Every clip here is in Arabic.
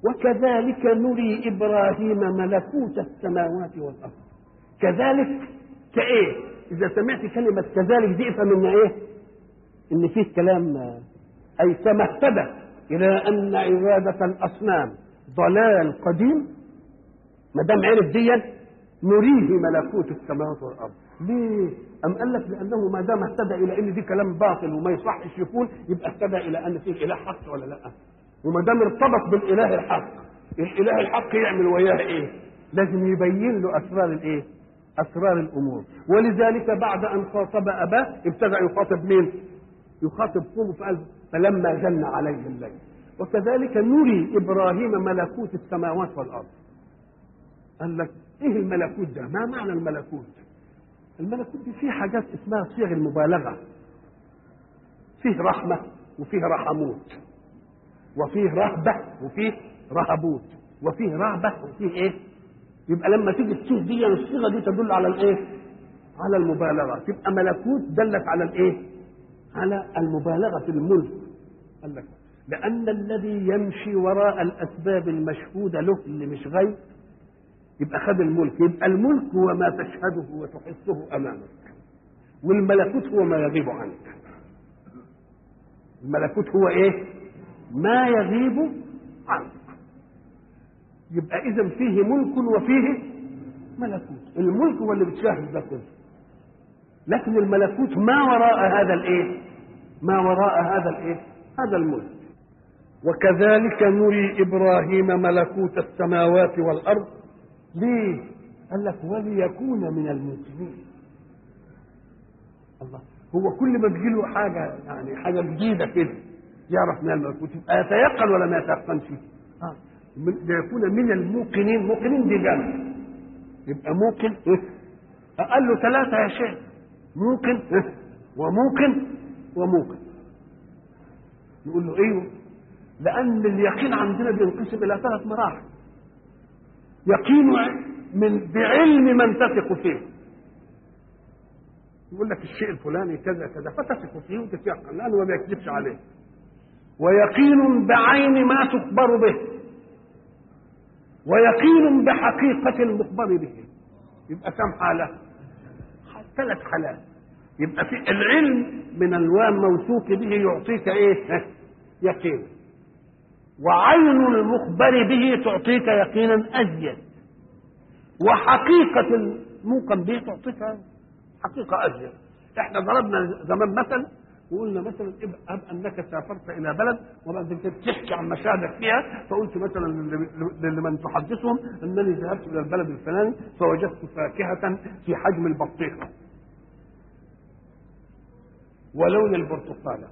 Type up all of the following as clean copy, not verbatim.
وكذلك نري إبراهيم ملكوت السماوات والأرض. كذلك كإيه؟ إذا سمعت كلمة كذلك دي افهم إن إيه؟ إن فيه كلام، أي كما اهتدى إلى أن عبادة الأصنام ضلال قديم، ما دام عرف ديا نريه ملكوت السماوات والأرض. ليه؟ أم قال لك لأنه ما دام اهتدى إلى أن دي كلام باطل وما يصحش يكون، يبقى اهتدى إلى أن فيه إله حق ولا لا؟ وما دام ارتبط بالإله الحق، الإله الحق يعمل وياه إيه؟ لازم يبين له أسرار الإيه؟ أسرار الأمور. ولذلك بعد أن خاطب أباه ابتدأ يخاطب مين؟ يخاطب قومه فقال فلما جن عليه الليل. وكذلك نري إبراهيم ملكوت السماوات والأرض. قال لك إيه الملكوت ده؟ ما معنى الملكوت؟ الملكوت دي فيه حاجات اسمها صيغ المبالغة، فيه رحمة وفيه رحموت، وفيه رهبة وفيه رهبوت، وفيه رهبة وفيه ايه؟ يبقى لما تيجي الصيغ دي الصيغة دي تدل على الايه؟ على المبالغة. تبقى ملكوت دلت على الايه؟ على المبالغة في الملك. قال لك لأن الذي يمشي وراء الأسباب المشهودة له اللي مش غيب يبقى خد الملك. يبقى الملك هو ما تشهده وتحسه أمامك، والملكوت هو ما يغيب عنك. الملكوت هو ايه؟ ما يغيب عنك. يبقى إذا فيه ملك وفيه ملكوت. الملك هو اللي بتشاهد ده كله، لكن الملكوت ما وراء هذا الايه؟ ما وراء هذا الايه؟ هذا الملك. وكذلك نري إبراهيم ملكوت السماوات والأرض. ليه؟ قال لك وليكون من الموقنين. الله، هو كل ما تجي له حاجه يعني حاجه جديده كده يعرف من الملكوت، يبقى يتيقن ولا ما يتيقنش؟ ليكون من الموقنين. موقنين دي جمع، يبقى موقن اقل له ثلاثه يا شيخ، موقن وموقن وموقن. نقول له ايوه، لان اليقين عندنا بينقسم الى ثلاث مراحل. يقين من بعلم من تثق فيه، يقول لك الشيء الفلاني كذا كذا فتثق فيه وتتيقن لانه ما بيكذبش عليه. ويقين بعين ما تخبر به، ويقين بحقيقة المخبر به. يبقى كم حالة؟ ثلاث حالات. يبقى في العلم من الوان موثوق به يعطيك ايه؟ يقين. وعين المخبر به تعطيك يقينا ازيد، وحقيقة الموقن به تعطيك حقيقة أزيد. احنا ضربنا زمان مثل وقلنا مثلا ابقى انك سافرت الى بلد وبعد كده تحكي عن مشاهدك فيها، فقلت مثلا لمن تحدثهم انني ذهبت الى البلد الفلاني فوجدت فاكهة في حجم البطيخة ولون البرتقالة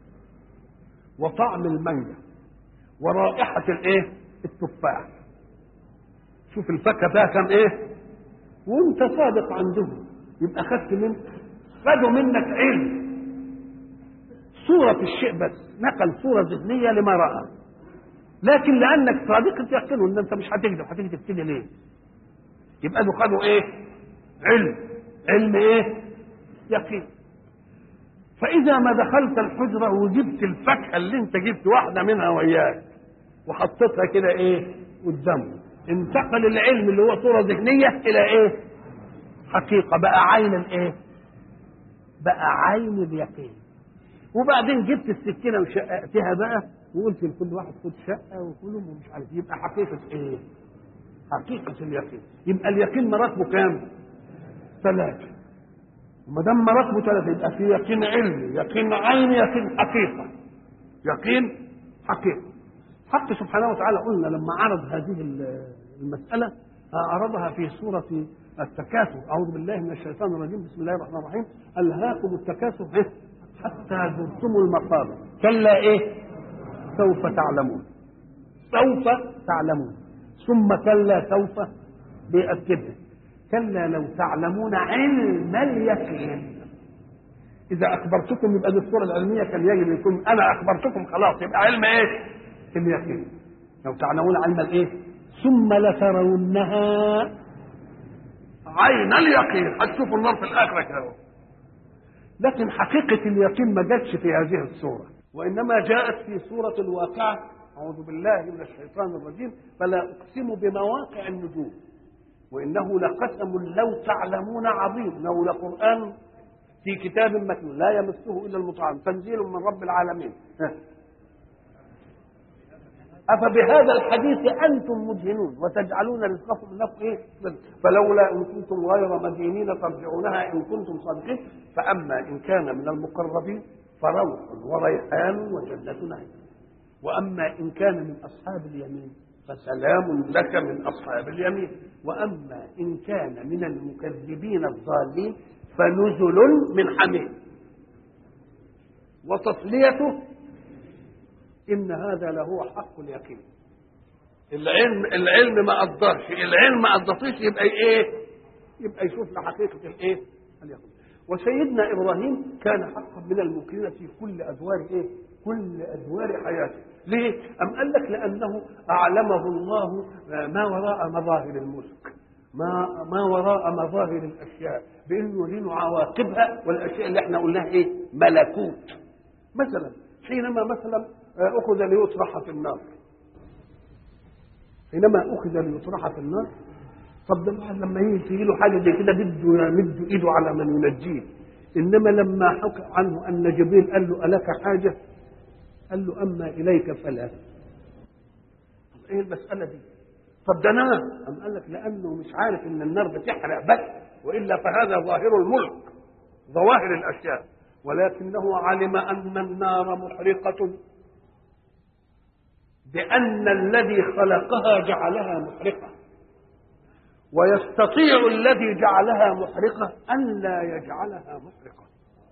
وطعم المانجا ورائحة الايه؟ التفاح. شوف الفاكهة فيها كم ايه؟ وانت صادق عندهم، يبقى خدوا منك علم صورة الشيء، بس نقل صورة ذهنية لما رأى. لكن لأنك صادق تيقنوا ان انت مش هتكذب كده ليه؟ يبقى دول خدوا ايه؟ علم ايه؟ يقين. فإذا ما دخلت الحجرة وجبت الفاكهة اللي انت جبت واحدة منها وياك وحطيتها كده ايه؟ قدامه، انتقل العلم اللي هو صورة ذهنية إلى ايه؟ حقيقة. بقى عين الايه؟ بقى عين اليقين. وبعدين جبت السكينة وشققتها بقى وقلت لكل واحد خد شقة وكلهم ومش عارف، يبقى حقيقة ايه؟ حقيقة اليقين. يبقى اليقين مراتبه كام؟ ثلاثة. وما دام مراتبه ثلاثة يبقى في يقين علمي، يقين عيني، يقين حقيقة. يقين حقيقة. حق سبحانه وتعالى قلنا لما عرض هذه المسألة عرضها في سورة التكاثر. أعوذ بالله من الشيطان الرجيم، بسم الله الرحمن الرحيم. ألهاكم التكاثر حتى زرتم المقابر كلا ايه؟ سوف تعلمون. سوف تعلمون. ثم كلا سوف بيأكدها كلا لو تعلمون علم اليقين. إذا أخبرتكم يبقى دي الصورة العلمية كان يجب يكون أنا أخبرتكم خلاص يبقى علم إيه؟ اليقين. لو تعلمون علم الإيه؟ ثم لترونها عين اليقين. هتشوفوا النار في الآخرة كده. لكن حقيقة اليقين ما جاتش في هذه الصورة، وإنما جاءت في سورة الواقعة أعوذ بالله من الشيطان الرجيم: فلا أقسم بمواقع النجوم وإنه لقسم لو تعلمون عظيم، لو لقرآن في كتاب مكنون لا يمسه إلا المطهرون تنزيل من رب العالمين. أفبهذا الحديث أنتم مدهنون وتجعلون رزقكم لكم إيه؟ فلولا إن كنتم غير مدينين ترجعونها إن كنتم صادقين. فأما إن كان من المقربين فروح وريحان وجنة نعيم، وأما إن كان من أصحاب اليمين فسلام لك من أصحاب اليمين، وأما إن كان من المكذبين الضالين فنزل من حميم وتصليته إن هذا لهو حق اليقين. العلم ما قدرش، العلم ما قدرتش، يبقى ايه؟ يبقى يشوف لحقيقة الايه؟ اليقين. وسيدنا إبراهيم كان حقا من الممكنين في كل أدوار ايه؟ كل أدوار حياته. ليه؟ أم قال لك لأنه أعلمه الله ما وراء مظاهر الملك، ما وراء مظاهر الأشياء، بأنه يرين عواقبها، والأشياء اللي احنا قلناها ايه؟ ملكوت. مثلا حينما مثلا أخذ ليطرح في النار، حينما أخذ ليطرح في النار، طب ده الواحد لما يجي له حاجة زي كده بده يمد إيده على من ينجيه، إنما لما حكى عنه أن جبريل قال له ألك حاجة؟ قال له أما إليك فلا. طب إيه المسألة دي؟ طب ده نار، أم قال لك لأنه مش عارف إن النار بتحرق بس، وإلا فهذا ظاهر الملك، ظواهر الأشياء، ولكنه علم أن النار محرقة بأن الذي خلقها جعلها محرقة، ويستطيع الذي جعلها محرقة أن لا يجعلها محرقة.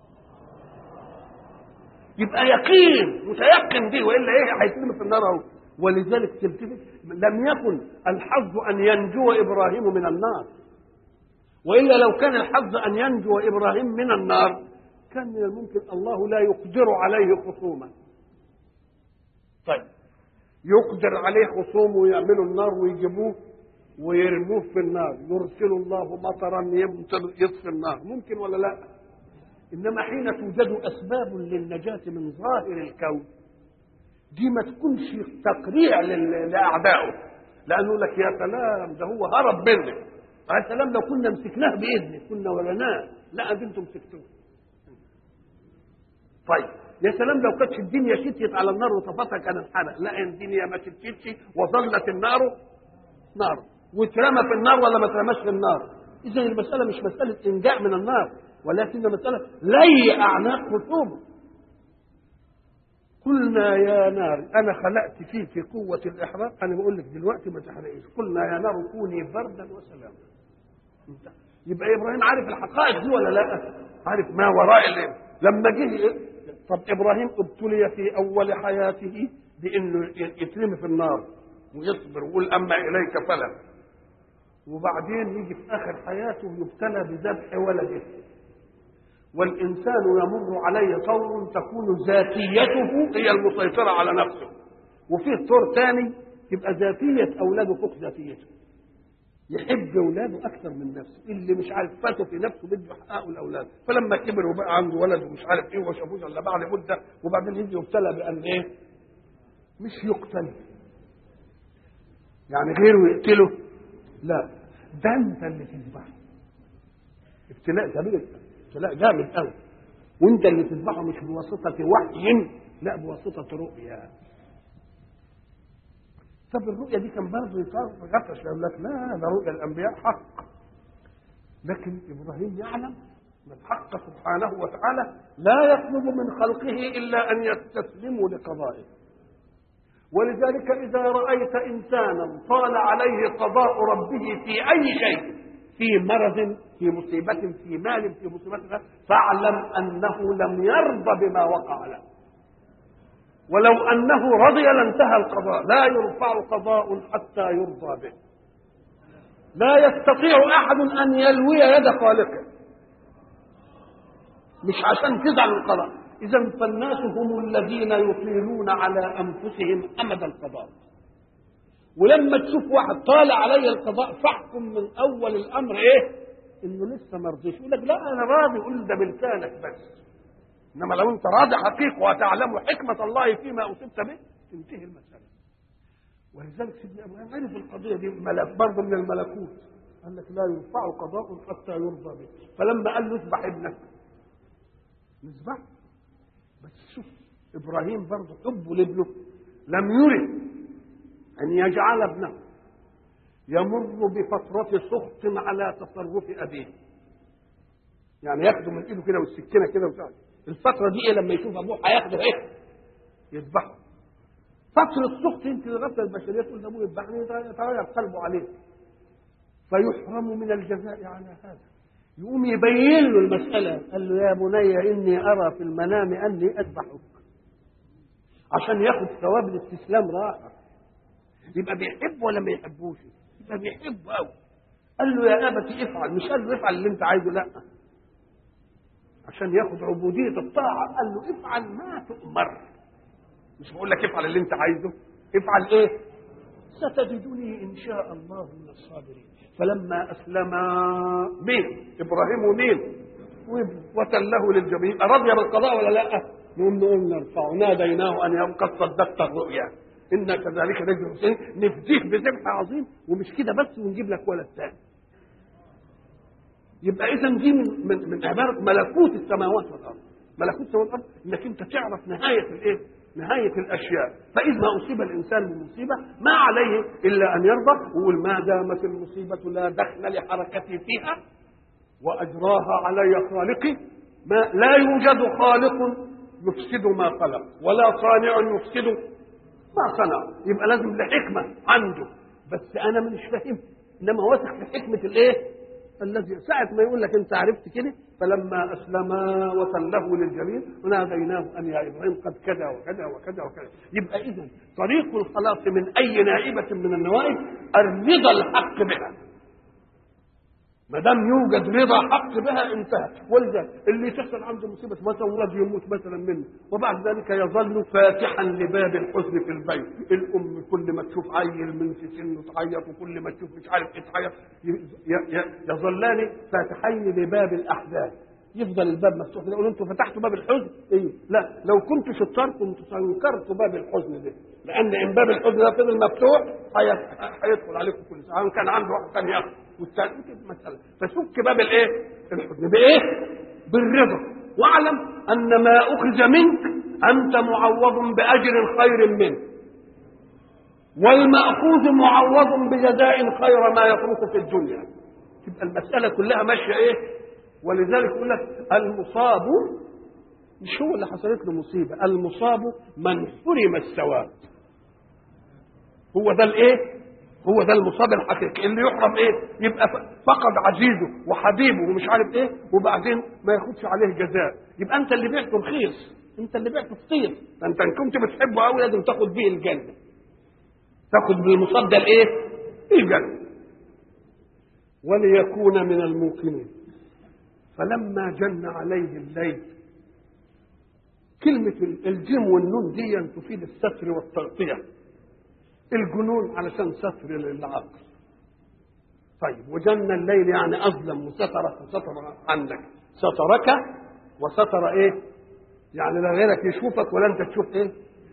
يبقى يقين متيقن دي، وإلا إيه هيتم في النار أهو. ولذلك تلتفت لم يكن الحظ أن ينجو إبراهيم من النار، وإلا لو كان الحظ أن ينجو إبراهيم من النار كان من الممكن الله لا يقدر عليه خصوما. طيب يقدر عليه خصومه ويعملوا النار ويجيبوه ويرموه في النار، يرسل الله مطرا يطفي النار، ممكن ولا لا؟ انما حين توجد اسباب للنجاة من ظاهر الكون دي ما تكونش تقريع لاعدائه، لانه لك يا سلام ده هو هرب منك، يا سلام لو كنا مسكناه باذنه كنا ولناه، لا دي انتم مسكتوه. طيب يا سلام لو كانتش الدنيا شتيت على النار وطفتها كان انحرق، لا الدنيا ما شتيتش وظلت النار نار، واترمى في النار ولا ما اترماش في النار. اذا المساله مش مساله انجاء من النار، ولكن مساله لي اعناق خصومه. قلنا يا نار انا خلقت فيك في قوه الاحراق، انا بقول لك دلوقتي ما تحرقيش، قلنا يا نار كوني بردا وسلاما. يبقى ابراهيم عارف الحقائق دي ولا لا؟ عارف ما وراء الليل. لما جه طب ابراهيم ابتلي في اول حياته بانه يترمي في النار ويصبر ويقول اما اليك فلا، وبعدين يجي في اخر حياته يبتلى بذبح ولده. والانسان يمر عليه طور تكون ذاتيته هي المسيطره على نفسه، وفيه طور ثاني تبقى ذاتيه اولاده فوق ذاتيته، يحب اولاده اكثر من نفسه، اللي مش عارف فاته في نفسه بده يحققه الاولاد، فلما كبر وبقى عنده ولد ومش عارف ايه وما شافوش الا بعد مده، وبعدين يجي يبتلى بان ايه؟ مش يقتل يعني غيره يقتله، لا ده انت اللي تذبحه. ابتلاء كبير، ابتلاء جامد قوي، وانت اللي تذبحه مش بواسطه وحي، لا بواسطه رؤيا. طب الرؤيا دي كان برضه غطش يقول لك لا ده رؤيا الانبياء حق، لكن ابراهيم يعلم ان الحق سبحانه وتعالى لا يطلب من خلقه الا ان يستسلموا لقضائه. ولذلك اذا رايت انسانا طال عليه قضاء ربه في اي شيء، في مرض، في مصيبه، في مال، في مصيبه، فاعلم انه لم يرضى بما وقع له، ولو أنه رضي لانتهى القضاء. لا يرفع قضاء حتى يرضى به، لا يستطيع أحد أن يلوي يد خالقه، مش عشان تزعل القضاء. إذن فالناس هم الذين يطيلون على أنفسهم أمد القضاء، ولما تشوف واحد طال عليه القضاء فاحكم من أول الأمر إيه؟ إنه لسه ما رضيش، يقول لك لا أنا راضي، يقول ده بلسانك بس، انما لو انت راضي حقيقه وتعلم حكمه الله فيما اصبت به تنتهي المساله. ولذلك سيدنا ابراهيم عرف القضيه دي ملك برضه من الملكوت، قال لك لا يرفع قضاء حتى يرضى به. فلما قال له اذبح ابنك نذبح. بس شوف ابراهيم برضه حبه لابنه لم يرد ان يجعل ابنه يمر بفترة سخط على تصرف ابيه، يعني ياخده من ايده كده والسكينه كده وبتاع. الفتره دي إيه؟ لما يشوف ابوه هياخده ايه؟ يذبحه. فتره سخط يمكن الغفله البشريه تقول ده ابوه يذبحني، يتغير قلبه عليه فيحرم من الجزاء على هذا. يقوم يبين له المساله، قال له يا بني اني ارى في المنام اني اذبحك، عشان ياخد ثواب الاستسلام راحه. يبقى بيحب ولا ما يحبوش؟ يبقى بيحب قوي. قال له يا ابتي افعل، مش قال له افعل اللي انت عايزه، لا، عشان ياخد عبوديه الطاعه. قال له افعل ما تؤمر، مش بقول لك افعل اللي انت عايزه، افعل ايه؟ ستجدني ان شاء الله من الصابرين. فلما اسلم مين؟ ابراهيم ومين؟ وتله للجبين. رضي بالقضاء ولا لا؟ نقول نرفعه، ناديناه ان قد صدقت الرؤيا انا كذلك نجزي المحسنين، نفديك بذبح عظيم. ومش كده بس، ونجيب لك ولد ثاني. يبقى اذا دي من عباره ملكوت السماوات والارض. ملكوت السماوات والارض انك انت تعرف نهايه الايه؟ نهايه الاشياء. فاذا اصيب الانسان بمصيبه ما عليه الا ان يرضى ويقول ما دامت المصيبه لا دخل لحركتي فيها واجراها علي خالقي. ما لا يوجد خالق يفسد ما خلق ولا صانع يفسد ما صنع. يبقى لازم لحكمه عنده، بس انا مش فاهم. انما واثق في حكمه الايه؟ الذي ساعة ما يقول لك انت عرفت كده. فلما اسلما وتله للجبين وناديناه ان يا ابراهيم قد كذا وكذا وكذا وكذا. يبقى اذا طريق الخلاص من اي نائبه من النوائب الرضا الحق بها. ما دام يوجد رضا حق بها انتهى. ولذا اللي تحصل عنده مصيبه مثلا ولد يموت مثلا منه، وبعد ذلك يظل فاتحا لباب الحزن في البيت. الام كل ما تشوف عيل من في سنه تعيط، وكل ما تشوف مش عارف ايه تعيط. يظلان فاتحين لباب الاحزان. يفضل الباب مفتوح. يقولوا انتوا فتحتوا باب الحزن؟ ايه؟ لا، لو كنت شطار كنت سينكرت باب الحزن ده، لان ان باب الحزن ده فضل مفتوح هيدخل عليكم كل ساعه. كان عنده واحد ثاني ياخد والثاني مساله. فسك باب الايه؟ الحزن بايه؟ بالرضا. واعلم ان ما اخذ منك انت معوض باجر خير منه، والماخوذ معوض بجزاء خير ما يترك في الدنيا. تبقى المساله كلها ماشيه ايه؟ ولذلك يقول لك المصاب مش هو اللي حصلت له مصيبه، المصاب من حرم الثواب. هو ده الايه؟ هو ده المصاب الحقيقي اللي يحرم ايه؟ يبقى فقد عزيزه وحبيبه ومش عارف ايه، وبعدين ما ياخدش عليه جزاء. يبقى انت اللي بعته رخيص، انت اللي بعته فطير. فانت ان كنت بتحبه قوي لازم تاخد بيه الجنه، تاخد بالمصاب ده الايه؟ الجنه. وليكون من الموقنين. فلما جن عليه الليل، كلمة الجيم والنون دي تفيد الستر والتغطية. الجنون علشان ستر للعقل. طيب وجن الليل يعني أظلم وسترك وستر عنك، سترك وستر إيه؟ يعني لا غيرك يشوفك ولا أنت تشوف إيه؟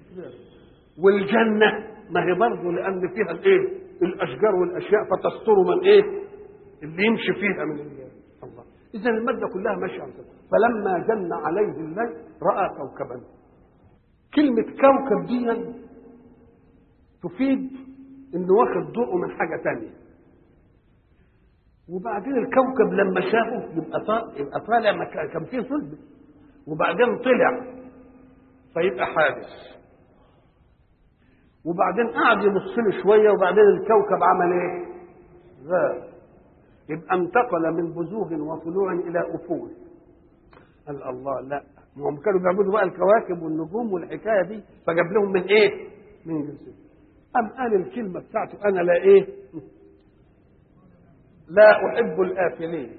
والجنة ما هي برضه لأن فيها الإيه؟ الأشجار والأشياء فتستر من إيه؟ اللي يمشي فيها من الله. إذا المادة كلها ماشية على كده. فلما جن عليه الليل رأى كوكبا. كلمة كوكب دي تفيد إنه واخد ضوءه من حاجة تانية. وبعدين الكوكب لما شافه يبقى طالع كان فيه صلب، وبعدين طلع فيبقى حادث. وبعدين قعد يبص له شوية، وبعدين الكوكب عمل إيه؟ غاب. يبقى انتقل من بزوغ وطلوع الى افول. قال الله لا، هم كانوا بيعبدوا بقى الكواكب والنجوم والحكايه دي، فجاب لهم من ايه؟ من جنسهم. قال الكلمه بتاعته انا لا ايه؟ لا احب الافلين.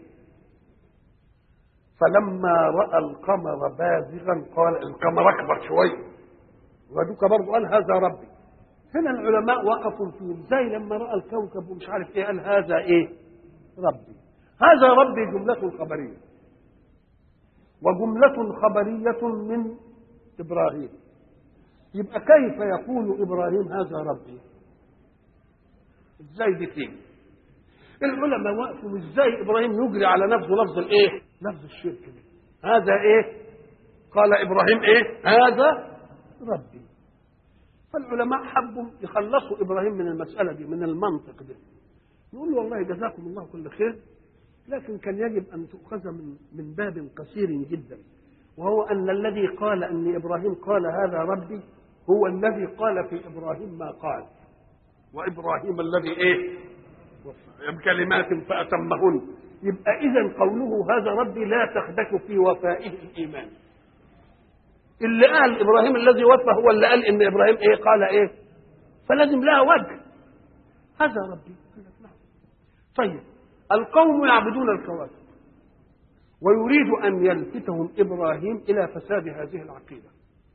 فلما راى القمر بازغا قال، القمر اكبر شويه ودوك برضه قال هذا ربي. هنا العلماء وقفوا فيه زي لما راى الكوكب ومش عارف ايه قال هذا ايه؟ ربي. هذا ربي جملة خبرية، وجملة خبرية من إبراهيم. يبقى كيف يقول إبراهيم هذا ربي؟ ازاي دي تيجي؟ العلماء وقفوا ازاي ابراهيم يجري على نفسه لفظ الايه؟ لفظ الشرك ده. هذا ايه؟ قال ابراهيم ايه؟ هذا ربي. فالعلماء حبوا يخلصوا ابراهيم من المساله دي، من المنطق ده. يقول له والله جزاكم الله كل خير، لكن كان يجب ان تؤخذ من باب قصير جدا، وهو ان الذي قال ان ابراهيم قال هذا ربي هو الذي قال في ابراهيم ما قال، وابراهيم الذي ايه؟ بكلمات فاتمهن. يبقى اذا قوله هذا ربي لا تخدش في وفائه الايمان. اللي قال ابراهيم الذي وفى هو اللي قال ان ابراهيم ايه؟ قال ايه؟ فلازم لها وجه. هذا ربي. طيب القوم يعبدون الكواكب، ويريد ان يلفتهم ابراهيم الى فساد هذه العقيده.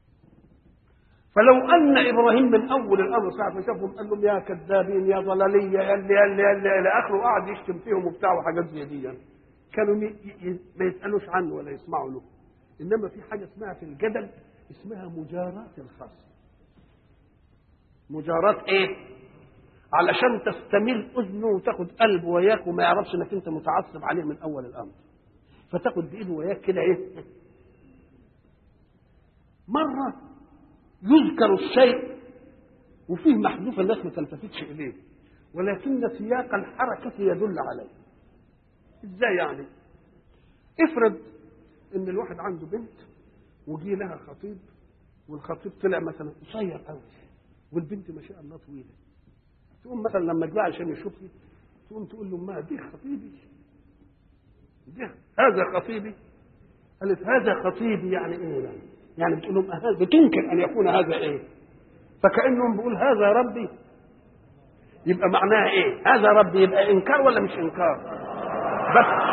فلو ان ابراهيم من اول الامر ساعه ما شافهم قال لهم يا كذابين يا ضلاليه يا اللي الى اخره، قعد يشتم فيهم وبتاع وحاجات زي دي، كانوا ما يسالوش عنه ولا يسمعوا له. انما في حاجه اسمها في الجدل اسمها مجاراة الخصم. مجاراة ايه؟ علشان تستميل اذنه وتاخد قلبه وياك وما يعرفش انك انت متعصب عليه من اول الامر، فتاخد بايده وياك كده ايه؟ مره يذكر الشيء وفيه محذوف الناس ما تلتفتش اليه، ولكن سياق الحركه يدل عليه. ازاي يعني؟ افرض ان الواحد عنده بنت وجي لها خطيب، والخطيب طلع مثلا قصير قوي والبنت ما شاء الله طويله، تقوم مثلا لما جاء عشان يشوفني تقوم تقول له ما دي خطيبي، دي هذا خطيبي. قالت هذا خطيبي يعني ايه؟ يعني بتقول لهم بتنكر ان يكون هذا ايه؟ فكانهم بيقول هذا ربي. يبقى معناها ايه؟ هذا ربي يبقى انكار ولا مش انكار؟ بس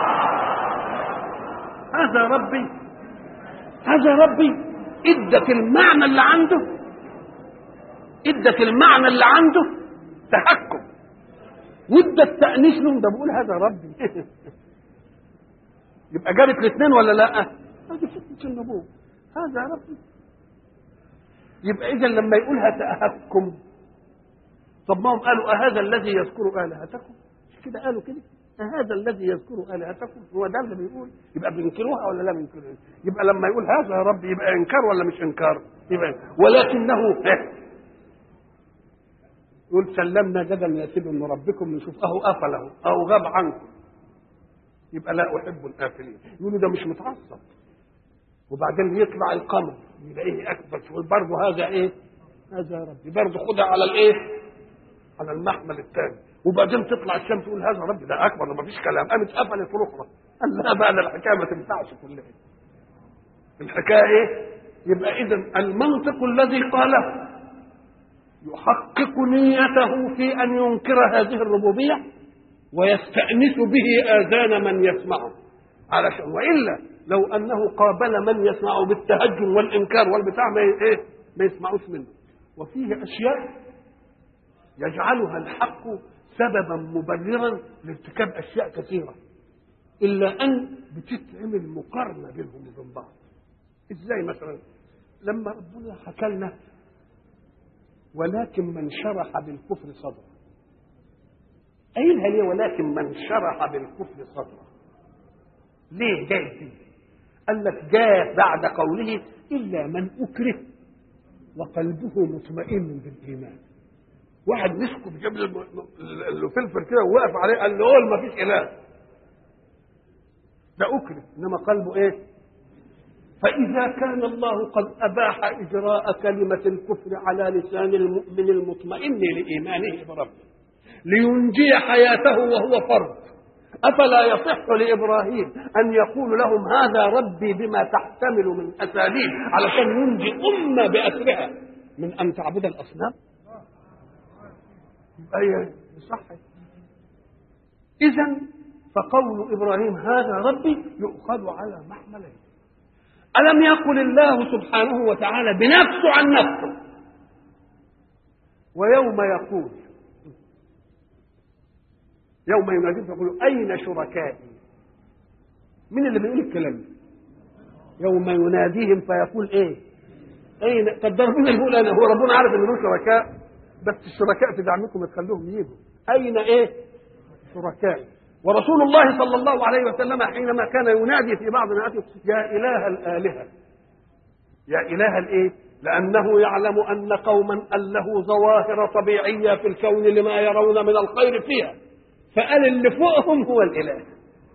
هذا ربي، هذا ربي ادت المعنى اللي عنده، ادت المعنى اللي عنده تحكم، وادت تأنيس له، ده بقول هذا ربي. يبقى جابت الاثنين ولا لا؟ هذه فتنة النبوة، هذا ربي. يبقى اذا لما يقولها تأهكم، طب ما هم قالوا أهذا الذي يذكر آلهتكم؟ مش كده قالوا كده؟ هذا الذي يذكر آلهتكم هو ده اللي بيقول، يبقى بينكروها ولا لا بينكروها؟ يبقى لما يقول هذا ربي يبقى انكار ولا مش انكار؟ يبقى ولكنه يقول سلمنا جدل يا سيدي من ربكم نشوف اهو قفله او غاب عنكم، يبقى لا احب الآفلين. يقولوا ده مش متعصب، وبعدين يطلع القمر يلاقيه اكبر برضه هذا ايه؟ هذا ربي برضه خدها على الايه؟ على المحمل الثاني، وبعدين تطلع الشمس تقول هذا ربي ده اكبر، ما فيش كلام، قامت قفلت الاخرى. قال لا بقى الحكايه ما تنفعش كلها. الحكايه ايه؟ يبقى اذا المنطق الذي قاله يحقق نيته في ان ينكر هذه الربوبيه ويستأنس به آذان من يسمعه، علشان والا لو انه قابل من يسمعه بالتهجم والانكار والبتاع ما يسمعوش منه. وفيه اشياء يجعلها الحق سببا مبررا لارتكاب اشياء كثيره، الا ان بتتعمل مقارنه بينهم وبين بعض. ازاي مثلا؟ لما ربنا حكى لنا ولكن من شرح بالكفر صدره، قايلها ليه ولكن من شرح بالكفر صدره؟ ليه جاي دي؟ قال لك جاء بعد قوله الا من اكره وقلبه مطمئن بالايمان. واحد مسكه بجاب له فلفل كده ووقف عليه قال له قول ما فيش اله، ده اكره، انما قلبه ايه؟ فاذا كان الله قد اباح اجراء كلمه الكفر على لسان المؤمن المطمئن لايمانه بربه لينجي حياته وهو فرد، افلا يصح لابراهيم ان يقول لهم هذا ربي بما تحتمل من اساليب علشان ينجي امه باسرها من ان تعبد الاصنام؟ أي صح. إذن فقول إبراهيم هذا ربي يؤخذ على محملين. ألم يقل الله سبحانه وتعالى بنفسه عن نفسه ويوم يقول يوم يناديهم يقول أين شركائي؟ مين اللي بيقول الكلام ده؟ يوم يناديهم فيقول إيه؟ أين؟ طب ربنا يقول أنا، هو ربنا عارف إن له شركاء؟ بس الشركاء في زعمكم تخلوهم يجوا. أين إيه؟ شركائي. ورسول الله صلى الله عليه وسلم حينما كان ينادي في بعض نعاته يا إله الآلهة، يا إله الإيه؟ لأنه يعلم أن قوما له ظواهر طبيعية في الكون لما يرون من الخير فيها، فقال اللي فوقهم هو الإله.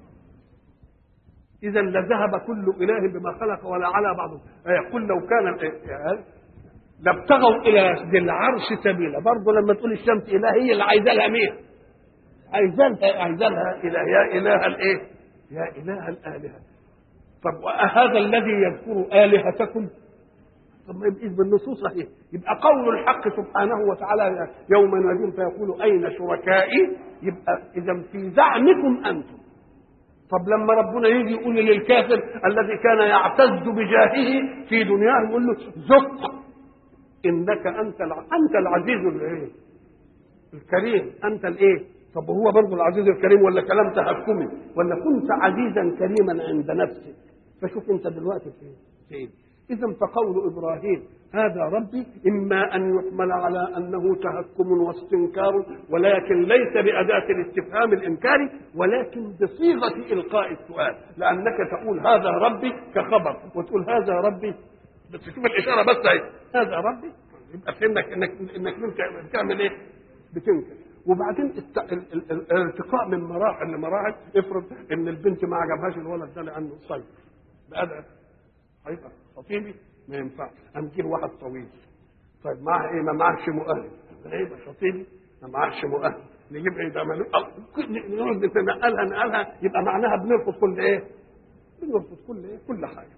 إذا لذهب كل إله بما خلق ولا على بعضهم. يقول لو كان لابتغوا إلى ذي العرش سبيلا. برضه لما تقول الشمس إله هي اللي عايزة لها مين؟ عايزة لها إله. يا إله الإيه؟ يا إله الآلهة. طب وهذا الذي يذكر آلهتكم؟ طب ما يبقى بالنصوص صحيح. يبقى قول الحق سبحانه وتعالى يوم يناديهم فيقول أين شركائي؟ يبقى إذا في زعمكم أنتم. طب لما ربنا يجي يقول للكافر الذي كان يعتز بجاهه في دنياه يقول له ذق انك انت العزيز الايه الكريم، انت الايه. طب هو برضه العزيز الكريم ولا كلام تحكمي؟ ولا كنت عزيزا كريما عند نفسك؟ فشوف انت دلوقتي فين. اذا فقول ابراهيم هذا ربي اما ان يحمل على انه تهكم واستنكار، ولكن ليس باداه الاستفهام الانكاري، ولكن بصيغه القاء السؤال، لانك تقول هذا ربي كخبر وتقول هذا ربي، بس شوف الاشاره بس اهي هذا ربي، يبقى فهمك انك بتعمل ايه؟ بتنكر. وبعدين الارتقاء من مراحل لمراحل. افرض ان البنت ما عجبهاش الولد ده لانه صيف بأدب، هيبقى خطيبي ما ينفعش، هنجيب واحد طويل. طيب معاه ايه؟ ما معهش مؤهل. يبقى خطيبي ما معهش مؤهل، نجيب ايه ده؟ نقعد نقلها يبقى معناها بنرفض كل ايه؟ بنرفض كل ايه؟ كل حاجه.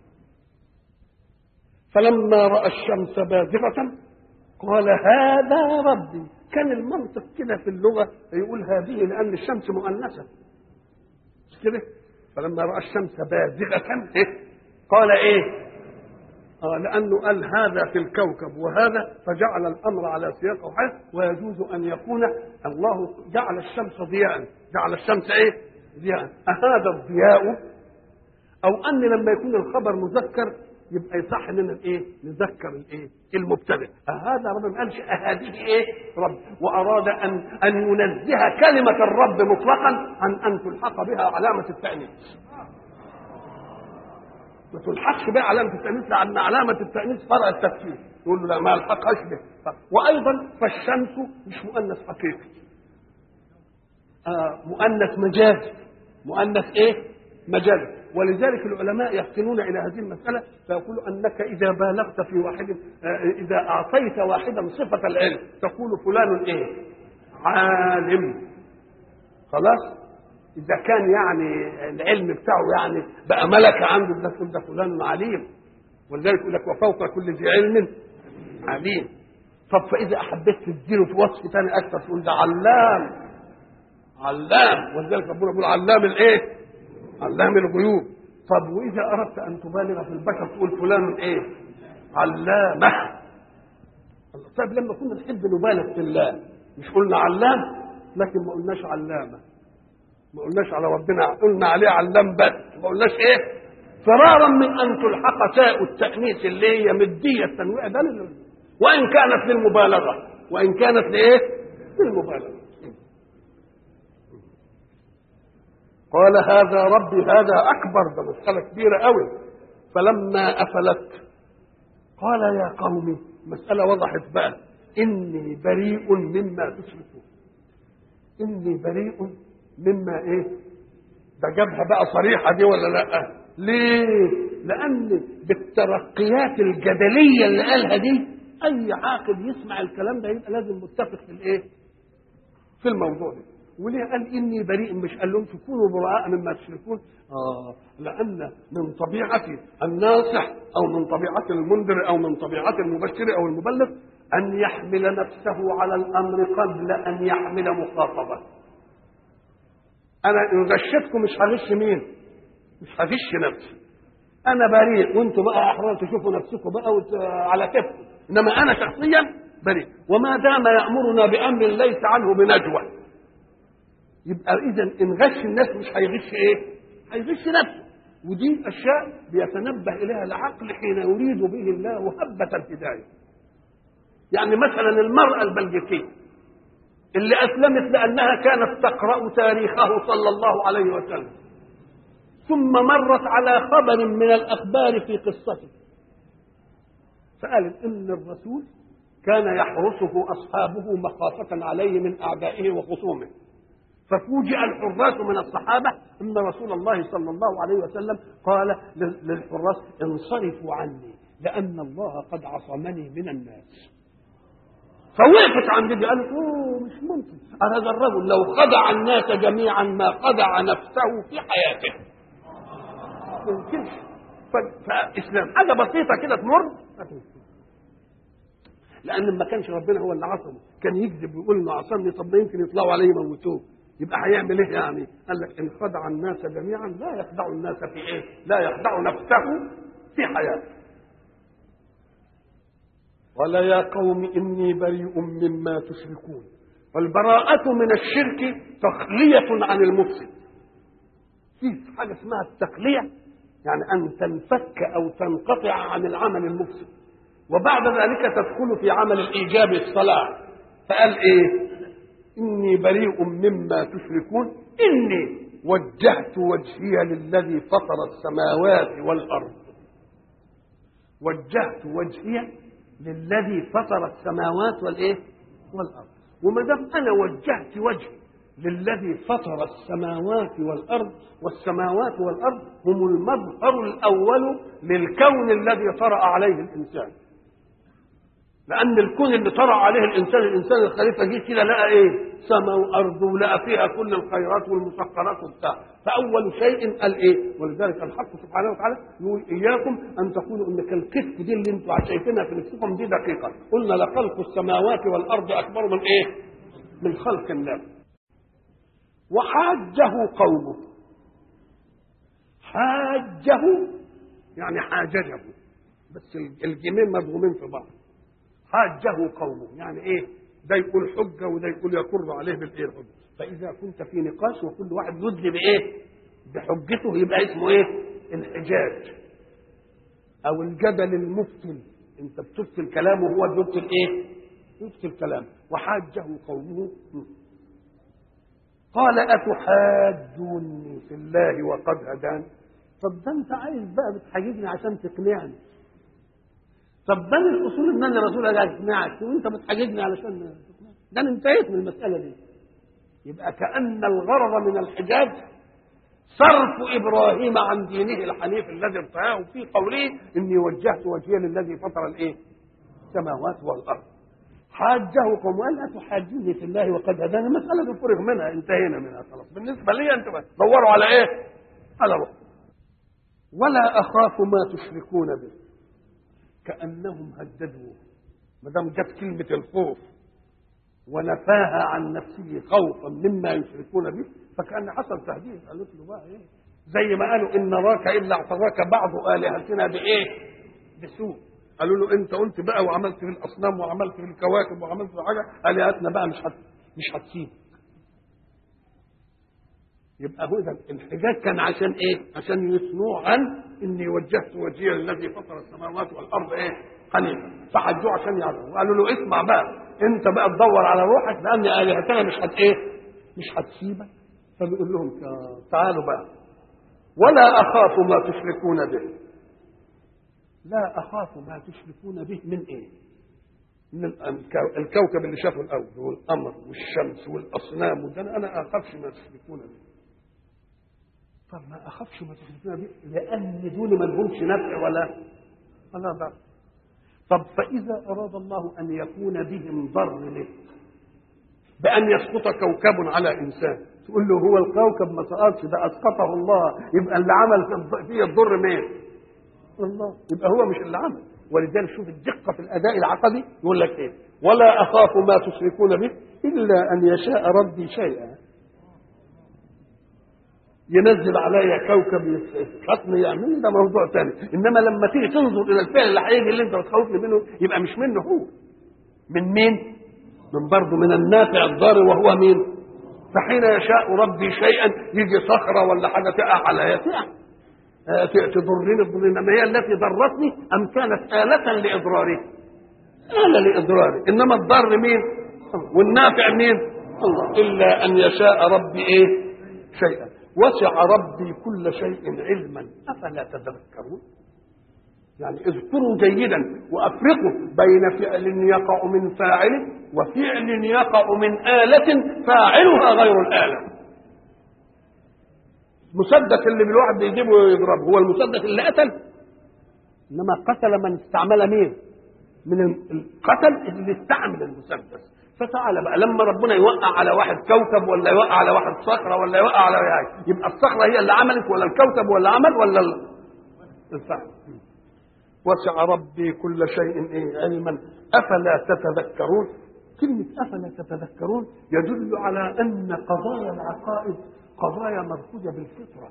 فلما راى الشمس بازغه قال هذا ربي. كان المنطق كده في اللغه يقول هذه لان الشمس مؤنثه، مش كده؟ فلما راى الشمس بازغه قال ايه؟ لأنه قال هذا في الكوكب وهذا، فجعل الأمر على سياق أو حال. ويجوز أن يكون الله جعل الشمس ضياء، جعل الشمس إيه؟ ضياء. أهذا الضياء، أو أن لما يكون الخبر مذكر يبقى يصح إننا إيه؟ نذكر الإيه؟ المبتدئ. هذا رب، ما قالش هذه إيه؟ رب، وأراد أن ينزه كلمة الرب مطلقا عن أن تلحق بها علامة التأنيث. ما تلحقش بقى علامة التأنيث، لأن علامة التأنيث فرع التفكير، يقول له لا ما الحقهاش به. وأيضا فالشمس مش مؤنث حقيقي، مؤنث مجازي. مؤنث إيه؟ مجازي. ولذلك العلماء يحسنون إلى هذه المسألة فيقولوا أنك إذا بالغت في واحد، إذا أعطيت واحدا صفة العلم تقول فلان إيه؟ عالم. خلاص؟ إذا كان يعني العلم بتاعه يعني بقى ملكة عنده، ده تقول ده فلان عليم. ولذلك يقول لك وفوق كل ذي علم عليم. طب فإذا أحبيت تديله في وصف ثاني أكثر تقول ده علام. علام. ولذلك ربنا يقول علام الإيه؟ علام الغيوب. طب وإذا أردت أن تبالغ في البشر تقول فلان إيه؟ علامة. طيب لما كنا نحب نبالغ في الله مش قلنا علام؟ لكن ما قلناش علامة، ما قلناش على ربنا، قلنا عليه علام بس، ما قلناش ايه؟ فرارا من ان تلحق تاء التأنيث اللي هي مدية التنويع ده، وان كانت للمبالغة، وان كانت لايه؟ للمبالغة. قال هذا ربي، هذا اكبر، ده مسألة كبيرة قوي. فلما افلت قال يا قوم، مسألة وضحت بقى، اني بريء مما تشركون. اني بريء مما ايه؟ ده جابها بقى صريحه دي ولا لا؟ ليه؟ لان بالترقيات الجدليه اللي قالها دي اي عاقل يسمع الكلام ده يبقى لازم متفق في الايه؟ في الموضوع ده. وليه قال اني بريء؟ مش قال لهم تكونوا براء مما تشركون؟ لان من طبيعه الناصح او من طبيعه المنذر او من طبيعه المبشر او المبلغ ان يحمل نفسه على الامر قبل ان يحمل مخاطبه. انا ان غشتكم مش هغش مين؟ مش هغش نفسي. انا بريء وانتم بقى احرار تشوفوا نفسكم بقى على كيفكم، انما انا شخصيا بريء. وما دام يامرنا بامر ليس عنه بنجوى، يبقى اذا ان غش الناس مش هيغش ايه؟ هيغش نفسه. ودي اشياء بيتنبه اليها العقل حين يريد به الله هبه الهدايه. يعني مثلا المرأة البلجيكية اللي أسلمت لأنها كانت تقرأ تاريخه صلى الله عليه وسلم، ثم مرت على خبر من الأخبار في قصته، فقالت إن الرسول كان يحرسه أصحابه مخافة عليه من أعدائه وخصومه، ففوجئ الحراس من الصحابة أن رسول الله صلى الله عليه وسلم قال للحراس انصرفوا عني لأن الله قد عصمني من الناس. فوقفت عند دي قالت اوه مش ممكن، هذا الرجل لو خدع الناس جميعا ما خدع نفسه في حياته. ما يمكنش. فالاسلام حاجه بسيطه كده تمر، لان ما كانش ربنا هو اللي عصمه، كان يكذب ويقول انه عصمني، طب ما يمكن يطلعوا عليه يموتوه، يبقى هيعمل ايه يعني؟ قال لك ان خدع الناس جميعا لا يخدع الناس في ايه؟ لا يخدع نفسه في حياته. قال يا قوم إني بريء مما تشركون. والبراءة من الشرك تخلية عن المفسد. في حاجة اسمها التخلية، يعني أن تنفك أو تنقطع عن العمل المفسد، وبعد ذلك تدخل في عمل الإيجاب الصلاح. فقال إيه؟ إني بريء مما تشركون إني وجهت وجهي للذي فطر السماوات والأرض. وجهت وجهي للذي فطر السماوات والايه والارض. وما دام انا وجهت وجهي للذي فطر السماوات والارض، والسماوات والارض هم المظهر الاول للكون الذي طرأ عليه الانسان. لان الكون اللي طرأ عليه الانسان الخليفه جه كده لقى ايه؟ سماء وارض، ولقى فيها كل الخيرات والمسخرات وبتاع. فاول شيء قال ايه؟ ولذلك الحق سبحانه وتعالى يقول اياكم ان تقولوا ان الكتف دي اللي انتم شايفينها في نفسكم دي دقيقه، قلنا لخلق السماوات والارض اكبر من ايه؟ من خلق الناس. وحاجه قومه. حاجه يعني حاججه، بس الجيمين مضغومين في بعض. حاجه قومه يعني ايه؟ ده يقول حجه وده يقول يقر عليه بالايه الحجه. فاذا كنت في نقاش وكل واحد يدلي بايه؟ بحجته، يبقى اسمه ايه؟ الحجاج او الجدل المفتل. انت بتفتل كلامه وهو بيفتل ايه؟ يفتل كلامه. وحاجه قومه قال اتحاجوني في الله وقد هدان. طب ده انت عايز بقى بتحاججني عشان تقنعني. طب ده الاصول ان انا رسول الله اقنعك وانت بتحاججني علشان تقنعني. ده انا انتهيت من المساله دي. يبقى كأن الغرض من الحجاج صرف إبراهيم عن دينه الحنيف الذي ارتاه في قوله إني وجهت وجهي للذي فطر الإيه؟ السماوات والأرض. حاجه قوم قال أتحاجوني في الله وقد هداني. المسألة دي فرغ منها، انتهينا منها خلاص. بالنسبة لي أنتم دوروا على إيه؟ على روح. ولا أخاف ما تشركون به. كأنهم هددوا، ما دام جت كلمة الخوف ونفاها عن نفسه خوفا مما يشركون به، فكان حصل تهديد. قالت له بقى ايه؟ زي ما قالوا ان نراك الا اعتراك بعض الهتنا بايه؟ بسوء. قالوا له انت قلت بقى وعملت في الاصنام وعملت في الكواكب وعملت في حاجه، الهتنا بقى مش هتسيب. يبقى هو الحجاج كان عشان ايه؟ عشان يثنوا عن اني وجهت وجهي الذي فطر السماوات والارض ايه؟ حنيفا. فحجوا عشان يعرفوا. قالوا له اسمع بقى، انت بقى تدور على روحك لان الهتنا مش ايه؟ مش هتسيبك. فبيقول لهم تعالوا بقى. ولا اخاف ما تشركون به. لا اخاف ما تشركون به من ايه؟ من الكوكب اللي شافه الارض والقمر والشمس والاصنام وده انا اخافش ما تشركون به. طب ما اخافش ما تشركون به لان دول ما لهمش نفع ولا ضر. طب فاذا اراد الله ان يكون بهم ضر لك بان يسقط كوكب على انسان، تقول له هو الكوكب ما سقطش، ده اسقطه الله. يبقى اللي عمل فيه الضر مين؟ الله. يبقى هو مش اللي عمل. ولذلك شوف الدقه في الاداء العقدي، يقول لك ايه؟ ولا اخاف ما تشركون به الا ان يشاء ربي شيئا. ينزل عليا كوكب يسقطني يعمل ده موضوع ثاني، انما لما تيجي تنظر الى الفعل اللي هيجي اللي انت بتخوفني منه يبقى مش منه هو. من مين؟ من برضه من النافع الضار وهو مين؟ فحين يشاء ربي شيئا يجي صخره ولا حاجه تقع عليا تضرني، انما هي التي ضرتني ام كانت آلة لاضراري؟ آلة لإضراره، إنما الضر مين؟ والنافع مين؟ الله. إلا أن يشاء ربي إيه؟ شيئا. وسع ربي كل شيء علما أفلا تذكرون. يعني اذكروا جيدا وأفرقوا بين فعل يقع من فاعل وفعل يقع من آلة فاعلها غير الآلة. المسدس اللي بالواحد بيجيبه ويضربه هو المسدس اللي قتل، إنما قتل من استعمل مين؟ من القتل اللي استعمل المسدس. فتعالى بقى لما ربنا يوقع على واحد كوكب ولا يوقع على واحد صخرة ولا يوقع على واحد، يبقى الصخرة هي اللي عملت ولا الكوكب ولا عمل ولا الفعل. وسع ربي كل شيء إيه؟ علما أفلا تتذكرون. كلمة أفلا تتذكرون يدل على أن قضايا العقائد قضايا مركوزة بالفطرة،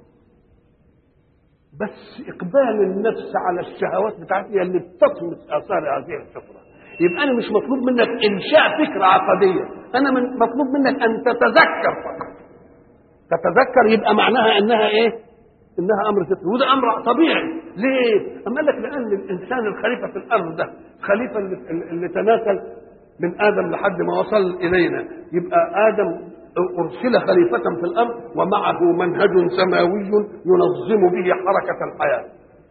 بس إقبال النفس على الشهوات بتاعتها اللي بتطمس آثار هذه الفطرة. يبقى أنا مش مطلوب منك إنشاء فكرة عقدية، أنا مطلوب منك أن تتذكر فقط. تتذكر يبقى معناها أنها إيه؟ إنها أمر فطري، وده أمر طبيعي. ليه؟ أما لك لأن الإنسان الخليفة في الأرض ده خليفة اللي تناسل من آدم لحد ما وصل إلينا، يبقى آدم أرسل خليفة في الأرض ومعه منهج سماوي ينظم به حركة الحياة.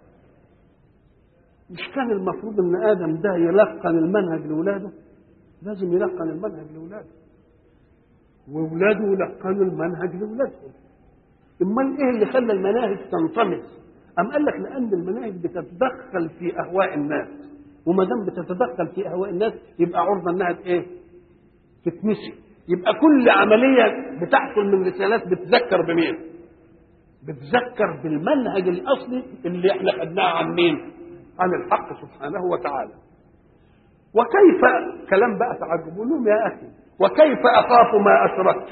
مش كان المفروض ان ادم ده يلقن المنهج لاولاده؟ لازم يلقن المنهج لاولاده، واولاده يلقنوا المنهج لاولادهم. امال ايه اللي خلى المناهج تنطمس؟ ام قال لك لان المناهج بتتدخل في اهواء الناس، وما دام بتتدخل في اهواء الناس يبقى عرضه انها ايه؟ تتنسي. يبقى كل عمليه بتحصل من رسالات بتذكر بمين؟ بتذكر بالمنهج الاصلي اللي احنا خدناه عن مين؟ عن الحق سبحانه وتعالى. وكيف كلام بقى تعجبوا لهم يا أخي، وكيف أخاف ما أشركتم؟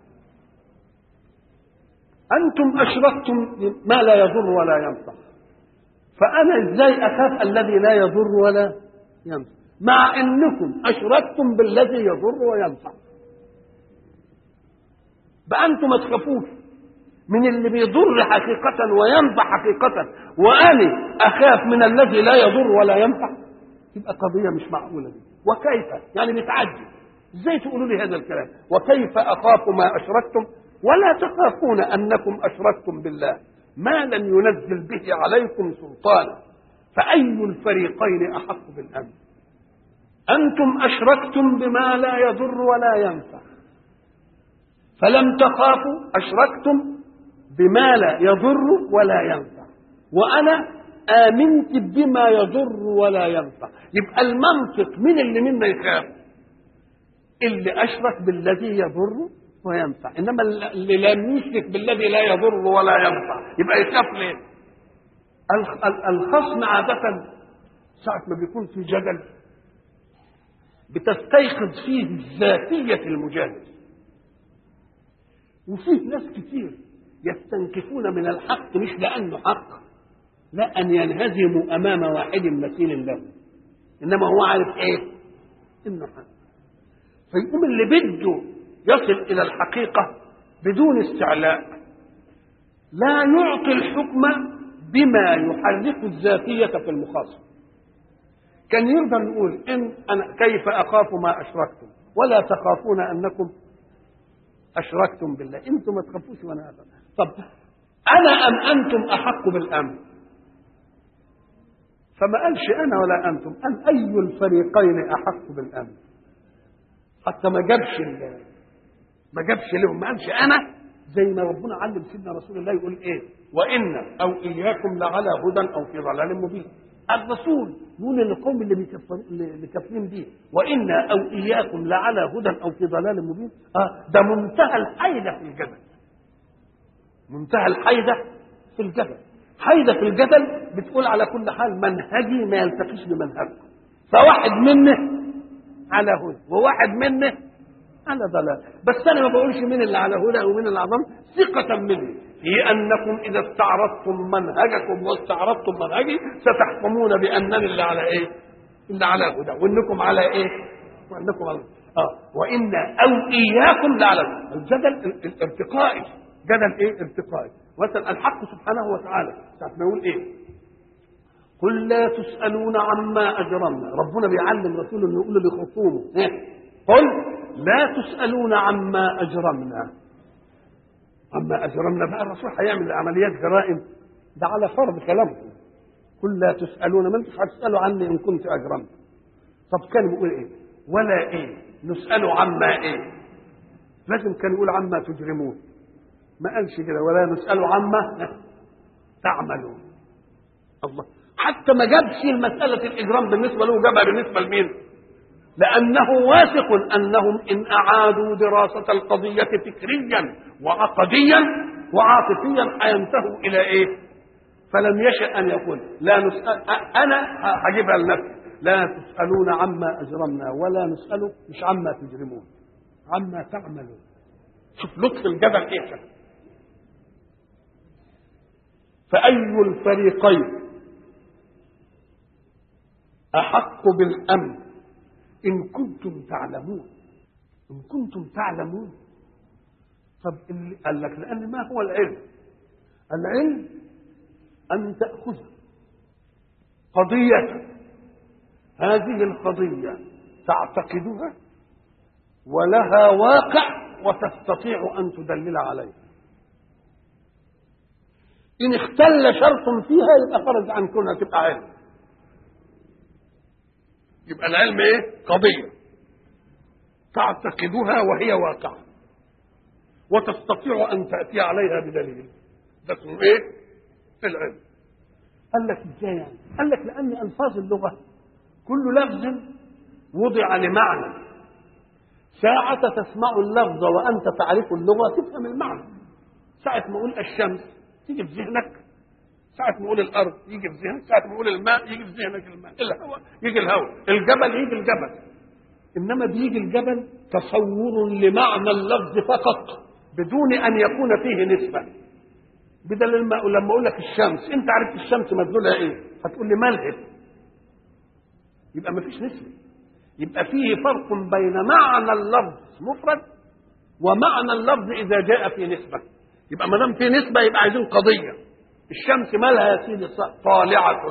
أنتم أشركتم ما لا يضر ولا ينفع، فأنا إزاي أخاف الذي لا يضر ولا ينفع مع أنكم أشركتم بالذي يضر وينفع؟ بقى أنتم ما تخافوش من اللي بيضر حقيقة وينفع حقيقة، وأنا أخاف من الذي لا يضر ولا ينفع؟ تبقى قضية مش معقولة دي. وكيف يعني بتعجب ازاي تقولوا لي هذا الكلام؟ وكيف أخاف ما أشركتم ولا تخافون أنكم أشركتم بالله ما لم ينزل به عليكم سلطانا، فأي الفريقين أحق بالأمن؟ أنتم أشركتم بما لا يضر ولا ينفع فلم تخافوا، أشركتم بما لا يضر ولا ينفع، وأنا آمنت بما يضر ولا ينفع. يبقى المنطق من اللي منا يخاف؟ اللي أشرك بالذي يضر وينفع، إنما اللي لم يشرك بالذي لا يضر ولا ينفع يبقى يخاف ليه؟ الخصم عادة ساعة ما بيكون في جدل بتستيقظ فيه ذاتية المجادل، وفيه ناس كتير يستنكفون من الحق مش لأنه حق، لا أن ينهزموا أمام واحد مثيل له، إنما هو عارف إيه؟ إنه حق. فيقوم اللي بده يصل إلى الحقيقة بدون استعلاء لا يعطي الحكم بما يحرك الذاتية في المخاصم. كان يقدر يقول إن أنا كيف أخاف ما أشركتم ولا تخافون أنكم أشركتم بالله، أنتم ما تخافوش وأنا أخاف. طب أنا أم أنتم أحق بالأمن؟ فما قالش أنا ولا أنتم، قال أي الفريقين أحق بالأمن. حتى ما جابش لهم، ما قالش أنا، زي ما ربنا علم سيدنا رسول الله يقول إيه؟ وإن أو إياكم لعلى هدى أو في ضلال مبين. الرسول يقول للقوم اللي كافرين به وإن أو إياكم لعلى هدى أو في ضلال مبين. ده منتهى الحيدة في الجدل، منتهى الحيدة في الجدل. حيدة في الجدل بتقول على كل حال منهجي ما يلتقيش بمنهجكم، فواحد منه على هدى وواحد منه على ضلال. بس أنا ما بقولش مين اللي على هدى ومين اللي على ضلال ثقة مني في أنكم إذا استعرضتم منهجكم واستعرضتم منهجي ستحكمون بأنني اللي على إيه؟ اللي على هدى وإنكم على إيه؟ وإنكم على وإن أو إياكم لعلى الجدل الارتقائي. جدل إيه؟ ارتقائي. مثلا الحق سبحانه وتعالى ساعة ما يقول إيه؟ قل لا تسألون عما أجرمنا. ربنا بيعلم رسوله انه يقول لخصومه قل لا تسألون عما أجرمنا. عما أجرمنا بقى الرسول هيعمل عمليات جرائم، ده على فرض كلامكم. قل لا تسألون، ما انتش هتسألوا عني إن كنت أجرمت. طب كان يقول إيه؟ ولا إيه نسأل عما إيه؟ لازم كان يقول عما تجرمون، ما قالش كده ولا نسأل عما تعملون. الله، حتى ما جابش مسألة الإجرام بالنسبة له، جابها بالنسبة لمين؟ لأنه واثق أنهم إن أعادوا دراسة القضية فكريا وعقديا وعاطفيا هينتهوا إلى إيه؟ فلم يشأ أن يقول لا نسأل، أنا هجيبها لنفسي، لا تسألون عما أجرمنا ولا نسأل مش عما تجرمون، عما تعملون. شوف لطف الجبل إيه. فأي الفريقين أحق بالأمن إن كنتم تعلمون. إن كنتم تعلمون. طب اللي قال لك لأن ما هو العلم؟ العلم أن تأخذ قضية، هذه القضية تعتقدها ولها واقع وتستطيع أن تدلل عليه. إن اختل شرط فيها يبقى خرج عن كونها تبقى علم. يبقى العلم ايه؟ قضية تعتقدها وهي واقعة وتستطيع أن تأتي عليها بدليل، ده اسمه ايه؟ العلم. قال لك ازاي يعني؟ قال لك لأن ألفاظ اللغة كل لفظ وضع لمعنى، ساعة تسمع اللفظ وأنت تعرف اللغة تفهم المعنى. ساعة ما أقول الشمس تيجي في ذهنك، ساعة ما أقول الأرض يجي في ذهنك، ساعة ما أقول الماء يجي في ذهنك الماء، الهواء يجي الهواء، الجبل يجي الجبل. إنما بيجي الجبل تصور لمعنى اللفظ فقط بدون أن يكون فيه نسبة. بدل الماء لما أقول لك الشمس، أنت عرفت الشمس مدلولها إيه؟ هتقول لي ملهب، يبقى ما فيش نسبة. يبقى فيه فرق بين معنى اللفظ مفرد ومعنى اللفظ إذا جاء في نسبة. يبقى ما دام في نسبة يبقى عايزين قضية. الشمس مالها يا سيدي؟ طالعة.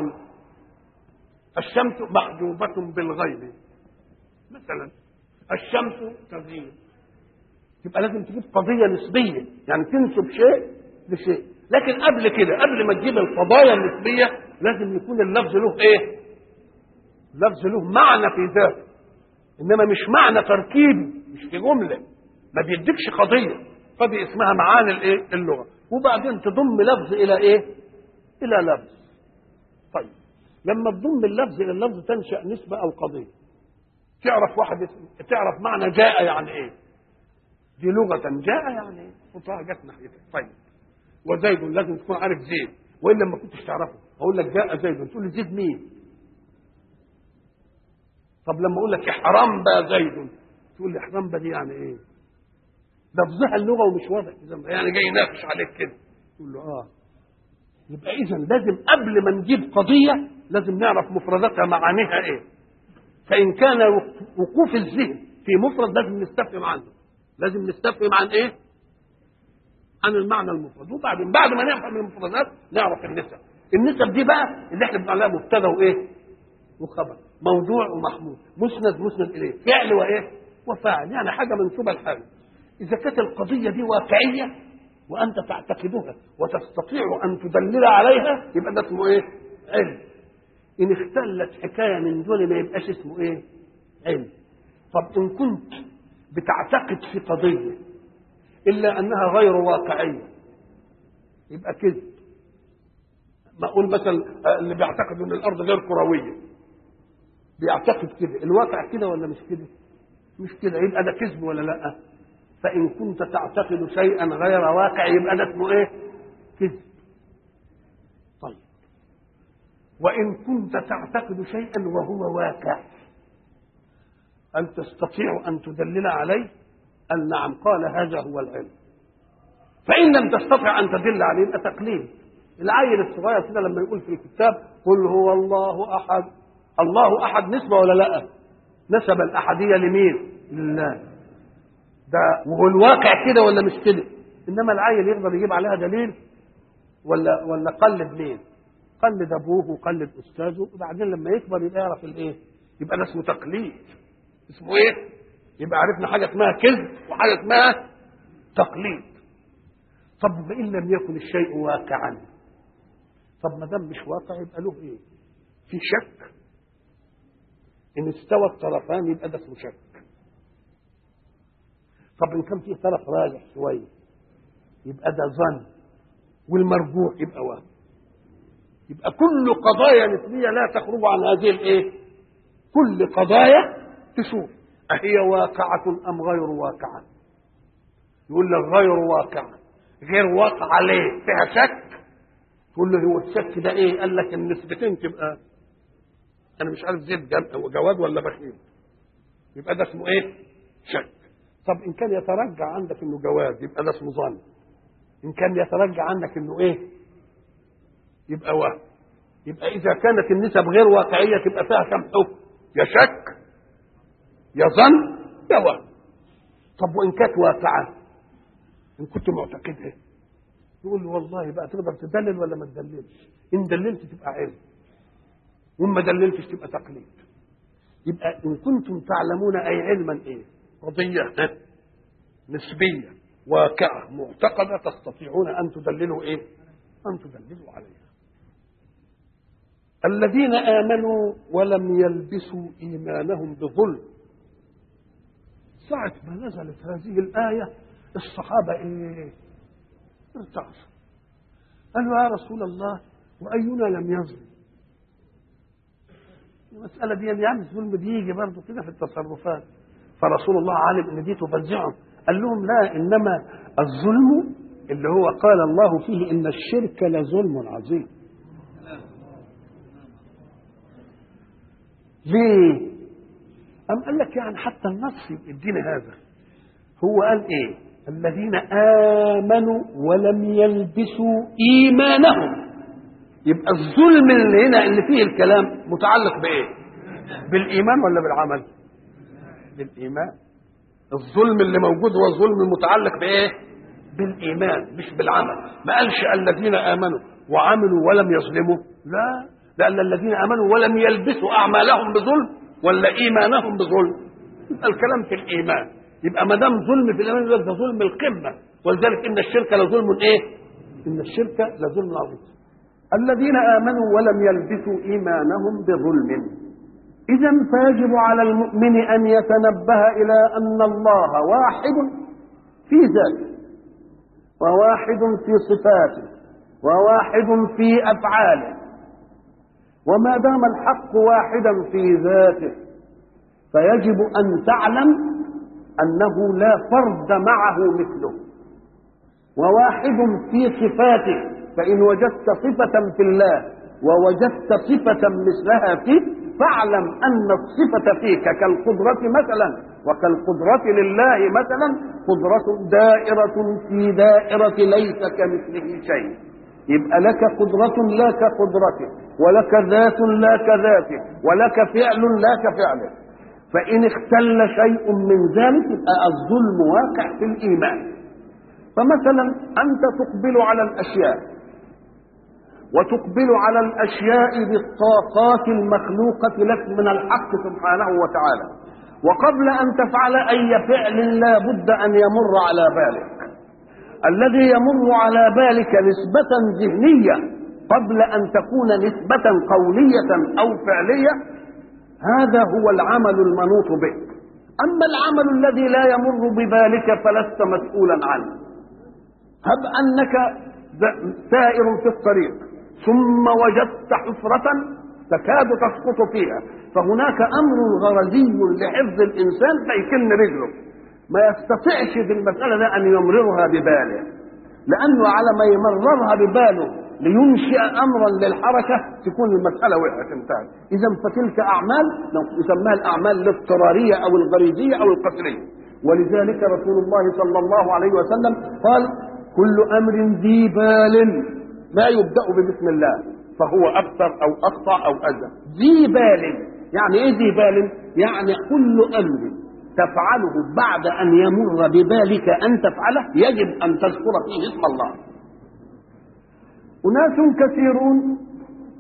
الشمس محجوبة بالغيب مثلا، الشمس تغيب. يبقى لازم تجيب قضية نسبية، يعني تنسب شيء لشيء. لكن قبل كده، قبل ما تجيب القضايا النسبية، لازم يكون اللفظ له ايه؟ لفظ له معنى في ذاته، انما مش معنى تركيبي، مش في جملة، ما بيديكش قضية. فدي اسمها معاني الايه؟ اللغة. وبعدين تضم لفظ الى ايه؟ الى لفظ. طيب لما تضم اللفظ الى اللفظ تنشأ نسبة او قضية. تعرف واحد تعرف معنى جاء يعني ايه؟ دي لغة جاء يعني ايه؟ خطها جت ناحيتك. طيب وزيد لازم تكون عارف زيد، والا ما كنتش تعرفه. اقول لك جاء زيد تقول لي زيد مين؟ طب لما اقول لك يا حرام بقى زيد تقول لي حرام بقى دي يعني ايه؟ لفظها اللغة ومش واضح، يعني جاي يناقش عليك كده. تقول له يبقى اذا لازم قبل ما نجيب قضية لازم نعرف مفرداتها معانيها ايه. فإن كان وقوف الذهن في مفرد لازم نستفهم عنه، لازم نستفهم عن ايه؟ عن المعنى المفرد. وبعدين بعد ما نفهم المفردات نعرف النسب. النسب دي بقى اللي احنا بنقول عليها مبتدا وايه؟ وخبر، موضوع ومحمول، مسند اليه، فعل وايه؟ وفاعل، يعني حاجه منسوبه لحاجه. اذا كانت القضيه دي واقعيه وانت تعتقدها وتستطيع ان تدلل عليها يبقى ده اسمه ايه؟ علم. ان اختلت حكايه من دول ما يبقاش اسمه ايه؟ علم. طب ان كنت بتعتقد في قضيه الا انها غير واقعيه يبقى كذب. ما اقول مثلا اللي بيعتقد ان الارض غير كرويه بيعتقد كده، الواقع كده ولا مش كده؟ مش كده، يبقى ده كذب ولا لا؟ فان كنت تعتقد شيئا غير واقع يبقى ده اسمه ايه؟ كذب. طيب وان كنت تعتقد شيئا وهو واقع هل تستطيع ان تدلل عليه؟ قال نعم. قال هذا هو العلم. فان لم تستطع ان تدل عليه يبقى تقليد. العيل الصغير كده لما يقول في الكتاب قل هو الله احد، الله احد نسبه ولا لا؟ نسب الاحديه لمين؟ لله. ده وهو الواقع كده ولا مش كده؟ انما العيل يقدر يجيب عليها دليل ولا قلد مين؟ قلد ابوه وقلد استاذه، وبعدين لما يكبر يبقى يعرف الايه، يبقى ده اسمه تقليد. اسمه ايه؟ يبقى عرفنا حاجه اسمها كذب وحاجه اسمها تقليد. طب ان لم يكن الشيء واقعا، طب ما دام مش واقع يبقى له ايه؟ في شك. ان استوى الطرفان يبقى ده اسمه شك. طب ان كان فيه طرف راجح شويه يبقى ده ظن، والمرجوح يبقى وهم. يبقى كل قضايا نسبيه لا تخرج عن هذه الايه؟ كل قضايا تشوف أهي واقعة أم غير واقعة. يقول لك غير واقعة، غير واقعة ليه؟ فيها شك. تقول له هو الشك ده ايه؟ قال لك النسبتين تبقى انا مش عارف زيد جواد ولا بخيل، يبقى ده اسمه ايه؟ شك. طب ان كان يترجع عندك انه جواد يبقى ده اسمه ظن. ان كان يترجع عندك انه ايه؟ يبقى وهم. يبقى اذا كانت النسب غير واقعيه تبقى فيها كم حكم؟ يا شك يا ظن يا وهم. طب وان كانت واقعه، ان كنت معتقدها، يقول له والله بقى تقدر تدلل ولا ما تدللش؟ ان دللت تبقى علم، وان ما دللتش تبقى تقليد. يبقى ان كنتم تعلمون اي علما ايه؟ قضيه نسبيه واقعه معتقده تستطيعون ان تدللوا ايه؟ ان تدللوا عليها. الذين امنوا ولم يلبسوا ايمانهم بظلم. ساعه ما نزلت هذه الايه الصحابه ايه؟ ارتعشوا. قالوا يا رسول الله واينا لم يظلم؟ المساله دي يعني الظلم بيجي برضه كده في التصرفات. فرسول الله علم ان دي تفزعهم، قال لهم لا، انما الظلم اللي هو قال الله فيه ان الشرك لظلم عظيم. ليه؟ أم قال لك يعني حتى النص يدينا هذا. هو قال ايه؟ الذين آمنوا ولم يلبسوا إيمانهم. يبقى الظلم اللي هنا اللي فيه الكلام متعلق بإيه؟ بالإيمان ولا بالعمل؟ بالإيمان. الظلم اللي موجود هو الظلم المتعلق بإيه؟ بالإيمان مش بالعمل. ما قالش الذين آمنوا وعملوا ولم يظلموا، لا، لأن الذين آمنوا ولم يلبسوا أعمالهم بظلم ولا إيمانهم بظلم. يبقى الكلام في الإيمان. يبقى ما دام ظلم في الإيمان يبقى ده ظلم القمة. ولذلك إن الشرك لظلم إيه؟ إن الشرك لظلم عظيم. الذين آمنوا ولم يلبسوا إيمانهم بظلم. إذا فيجب على المؤمن أن يتنبه إلى أن الله واحد في ذاته، وواحد في صفاته، وواحد في أفعاله. وما دام الحق واحدا في ذاته فيجب أن تعلم أنه لا فرد معه مثله. وواحد في صفاته، فإن وجدت صفة في الله ووجدت صفة مثلها فيه فاعلم أن الصفة فيك كالقدرة مثلا، وكالقدرة لله مثلا قدرة دائرة في دائرة ليس كمثله شيء. يبقى لك قدرة لا كقدرته، ولك ذات لا كذاته، ولك فعل لا كفعله. فإن اختل شيء من ذلك يبقى الظلم واقع في الإيمان. فمثلا أنت تقبل على الأشياء وتقبل على الأشياء بالطاقات المخلوقة لك من الحق سبحانه وتعالى، وقبل أن تفعل أي فعل لا بد أن يمر على بالك. الذي يمر على بالك نسبة ذهنية قبل أن تكون نسبة قولية أو فعلية، هذا هو العمل المنوط به. أما العمل الذي لا يمر ببالك فلست مسؤولا عنه. هب أنك سائر في الطريق ثم وجدت حفرة تكاد تسقط فيها، فهناك أمر غرزي لحفظ الإنسان فيكن رجله، ما يستطيعش في المسألة ده أن يمررها بباله، لأنه على ما يمررها بباله لينشئ أمرا للحركة تكون المسألة وقعت انتهت. إذا فتلك أعمال يسمىها الأعمال الاضطرارية أو الغريزية أو القسرية. ولذلك رسول الله صلى الله عليه وسلم قال: كل أمر ذي بال لا يبدأ ببسم الله فهو أكثر أو أخطأ أو أذى. ذي بال يعني إيه ذي بال؟ يعني كل أمر تفعله بعد أن يمر ببالك أن تفعله يجب أن تذكر فيه اسم الله. أناس كثيرون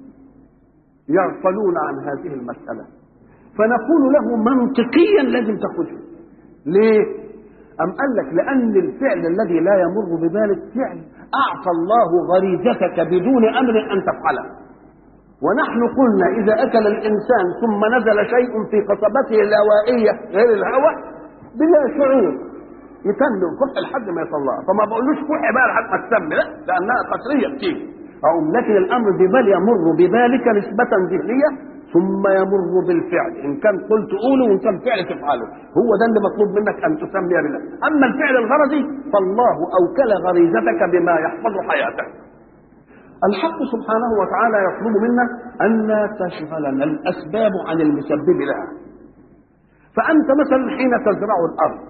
يغفلون عن هذه المسألة، فنقول له منطقيا لازم تاخذها. ليه؟ أم قال لك لأن الفعل الذي لا يمر ببالك فعل أعطى الله غريزتك بدون أمر أن تفعله. ونحن قلنا إذا أكل الإنسان ثم نزل شيء في قصبته الهوائية غير الهواء بلا شعور يتم الكح لحد ما يطلعها، فما بقولوش كح بقى لحد ما تسمي، لا، لأنها قطرية بتيجي. لكن الأمر ببال يمر ببالك نسبة ذهنية ثم يمر بالفعل، إن كان قلت قوله وإن كان فعل تفعله، هو ده اللي مطلوب منك أن تسمي بالله. أما الفعل الغرضي فالله أوكل غريزتك بما يحفظ حياتك. الحق سبحانه وتعالى يطلب منا أن لا تشغلنا الأسباب عن المسبب لها. فأنت مثلا حين تزرع الأرض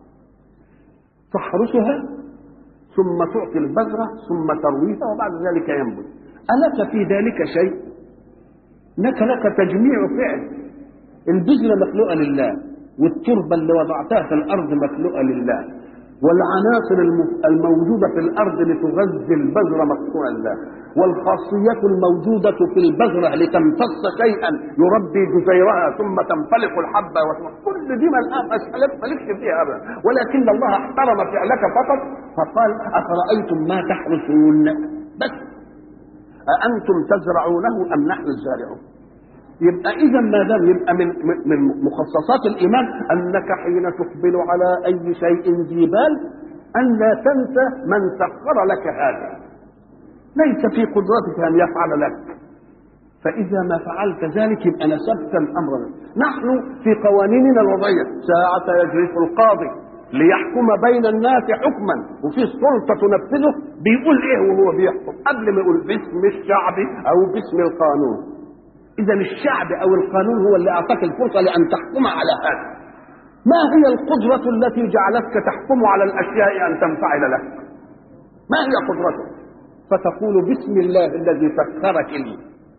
تحرسها ثم تعطي البذرة ثم ترويها وبعد ذلك ينبت، ألك في ذلك شيء؟ لك تجميع فعل. البذرة مخلوقة لله، والتربة اللي وضعتها في الأرض مخلوقة لله، والعناصر الموجودة في الأرض لتغذي البذرة مخلوقة لله، والخاصية الموجودة في البذرة لتمتص شيئا يربي جزيرها ثم تنفلق الحبة، كل دي مسألة مالكش فيها أبدا، ولكن الله احترم فعلك فقط فقال أفرأيتم ما تحرثون، بس أأنتم تزرعونه أم نحن الزارعون. يبقى إذا ما دام يبقى من مخصصات الإيمان أنك حين تقبل على أي شيء ذي بال أن لا تنسى من سخر لك هذا، ليس في قدرتك أن يفعل لك، فإذا ما فعلت ذلك يبقى نسبت الأمر. نحن في قوانيننا الوضعية ساعة يجلس القاضي ليحكم بين الناس حكما وفي سلطة تنفذه بيقول إيه وهو بيحكم؟ قبل ما يقول باسم الشعب أو باسم القانون. إذا الشعب أو القانون هو اللي أعطاك الفرصة لأن تحكم على هذا. ما هي القدرة التي جعلتك تحكم على الأشياء أن تنفعل لك؟ ما هي قدرتك؟ فتقول بسم الله الذي سخرك لي.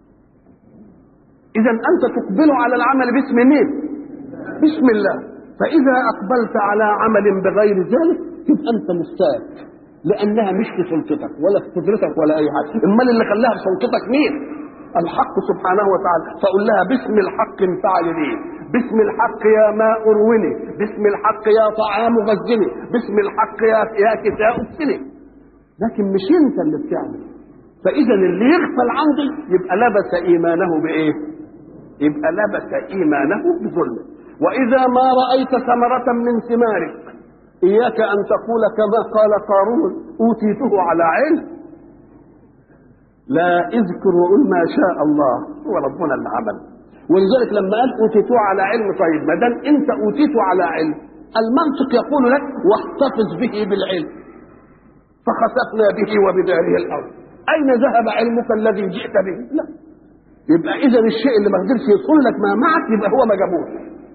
إذا أنت تقبل على العمل باسم مين؟ بسم الله. فإذا أقبلت على عمل بغير ذلك تبقى أنت مستاك، لأنها مش في سلطتك ولا في قدرتك ولا أي حاجة. المال اللي خلاها في سلطتك مين؟ الحق سبحانه وتعالى. فقل لها باسم الحق انفعل لي، باسم الحق يا ماء اروني، باسم الحق يا طعام غزني، باسم الحق يا كساء اكسني. لكن مش انت اللي بتعمل. فاذا اللي يغفل عندي يبقى لبس ايمانه بايه؟ يبقى لبس ايمانه بظلم. واذا ما رايت ثمرة من ثمارك اياك ان تقول كما قال قارون اوتيته على علم، لا اذكر وقل ما شاء الله، هو ربنا اللي عمل. ولذلك لما قال اوتيته على علم، طيب ما دام انت اوتيته على علم المنطق يقول لك واحتفظ به بالعلم، فخسفنا به وبداره الارض. اين ذهب علمك الذي جئت به؟ لا. يبقى اذا الشيء اللي ما قدرش يصل لك ما معك يبقى هو ما جابوش.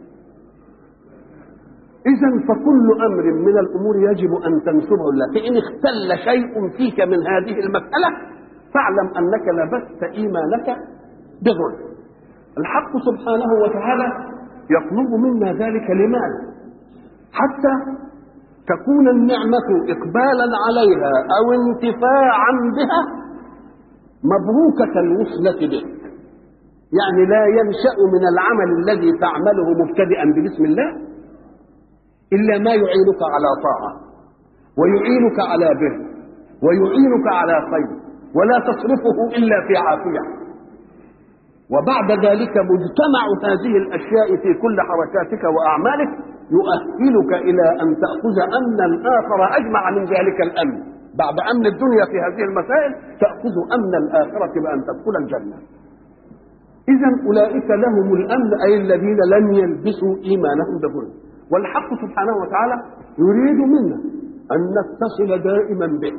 اذا فكل امر من الامور يجب ان تنسبه لله. فان اختل شيء فيك من هذه المساله فاعلم أنك لبست إيمانك بظلم. الحق سبحانه وتعالى يطلب منا ذلك لماذا؟ حتى تكون النعمة إقبالا عليها أو انتفاعا بها مبروكة الوصلة به. يعني لا ينشأ من العمل الذي تعمله مبتدئا ببسم الله إلا ما يعينك على طاعة ويعينك على بر ويعينك على خير، ولا تصرفه إلا في عافية. وبعد ذلك مجتمع هذه الأشياء في كل حركاتك وأعمالك يؤهلك إلى أن تأخذ أمنا آخر أجمع من ذلك الأمن. بعد أمن الدنيا في هذه المسائل تأخذ أمن الآخرة بأن تدخل الجنة. إذا أولئك لهم الأمن، أي الذين لم يلبسوا إيمانهم بظلم. والحق سبحانه وتعالى يريد منا أن نتصل دائما به.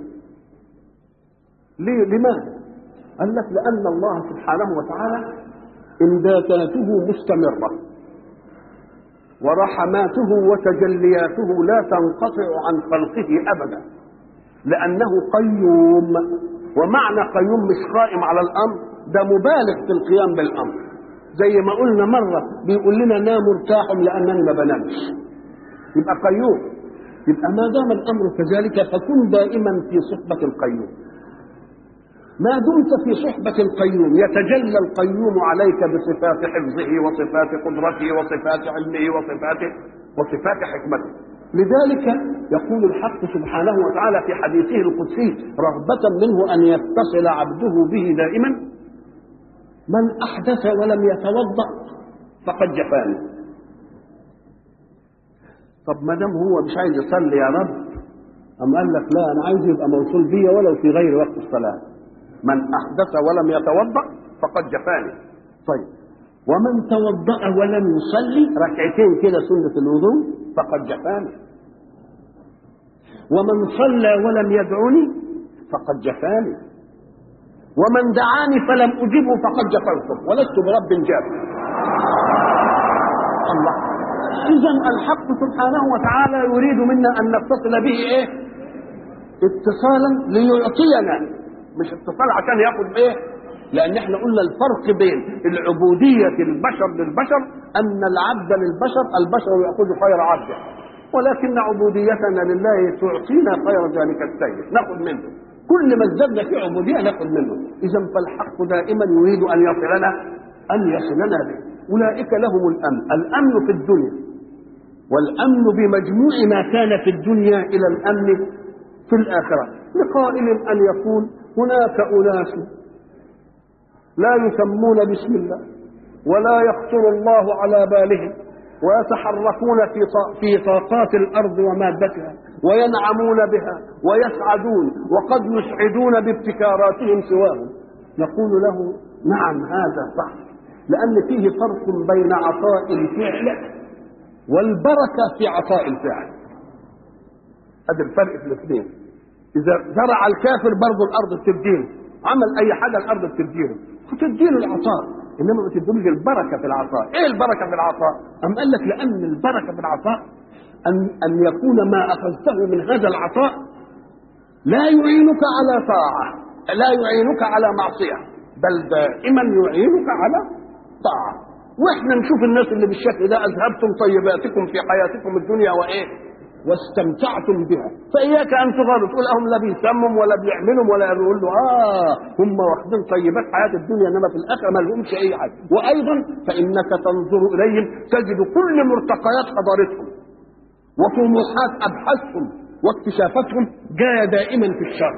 لماذا؟ قال لك لأن الله سبحانه وتعالى إمداداته مستمرة ورحماته وتجلياته لا تنقطع عن خلقه أبدا، لأنه قيوم. ومعنى قيوم مش قائم على الأمر، ده مبالغ في القيام بالأمر. زي ما قلنا مرة بيقول لنا نام ارتاح لأنني ما بنامش، يبقى قيوم. يبقى ما دام الأمر كذلك فكن دائما في صحبة القيوم. ما دمت في صحبة القيوم يتجلى القيوم عليك بصفات حفظه وصفات قدرته وصفات علمه وصفات حكمته. لذلك يقول الحق سبحانه وتعالى في حديثه القدسي رغبة منه أن يتصل عبده به دائما: من أحدث ولم يتوضأ فقد جفاني. طب ما دام هو مش عايز يصلي يا رب، أم قال لك لا، أنا عايز يبقى موصول بيا ولو في غير وقت الصلاة. من أحدث ولم يتوضأ فقد جفاني. طيب، ومن توضأ ولم يصلي ركعتين كده سنة الوضوء فقد جفاني. ومن صلى ولم يدعني فقد جفاني. ومن دعاني فلم أجبه فقد جفوته ولست برب جاف. الله. إذن الحق سبحانه وتعالى يريد منا أن نتصل به إيه؟ اتصالا ليعطينا، مش اتصال عشان ياخد إيه؟ لأن احنا قلنا الفرق بين العبودية البشر للبشر أن العبد للبشر البشر يأخذ خير عبده، ولكن عبوديتنا لله تعطينا خير ذلك السيد نأخذ منه. كل ما ازددنا في عبودية نأخذ منه. إذا فالحق دائما يريد أن يصلنا به. أولئك لهم الأمن في الدنيا، والأمن بمجموع ما كان في الدنيا إلى الأمن في الآخرة. لقائل أن يقول هناك أناس لا يسمون باسم الله ولا يخطر الله على بالهم ويتحركون في طاقات الأرض ومادتها وينعمون بها ويسعدون وقد يسعدون بابتكاراتهم سواهم. نقول له نعم هذا صح، لأن فيه فرق بين عطاء الفعل والبركة في عطاء الفعل. هذا الفرق في الاثنين. إذا زرع الكافر برضه الأرض بتديله، عمل أي حاجة الأرض بتديله، فتديله العطاء، إنما ما تديلوش البركة في العطاء. إيه البركة في العطاء؟ أم قال لك لأن البركة في العطاء أن يكون ما أخذته من هذا العطاء لا يعينك على طاعة، لا يعينك على معصية، بل دائما يعينك على طاعة. واحنا نشوف الناس اللي بالشكل ده: اذهبتم طيباتكم في حياتكم الدنيا وايه واستمتعتم بها، فاياك ان تغالوا تقول هم لا بيسمم ولا بيعملوا ولا يقول له هم واخدين طيبات حياه الدنيا انما في الاخره ما لهمش اي حاجه. وايضا فانك تنظر اليهم تجد كل مرتقيات حضارتهم وطموحات ابحاثهم واكتشافاتهم جايه دائما في الشر،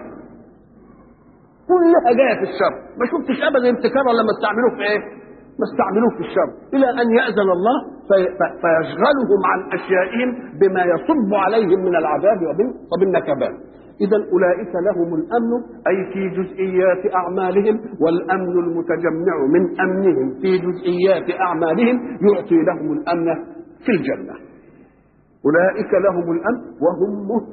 كلها جايه في الشر. ما شفتش ابدا ابتكار لما استعملوه في ايه؟ ما استعملوه في الشر، الى ان ياذن الله فيشغلهم عن اشيائهم بما يصب عليهم من العذاب وبالنكبات. اذا اولئك لهم الامن اي في جزئيات اعمالهم، والامن المتجمع من امنهم في جزئيات اعمالهم يعطي لهم الامن في الجنه. اولئك لهم الامن وهم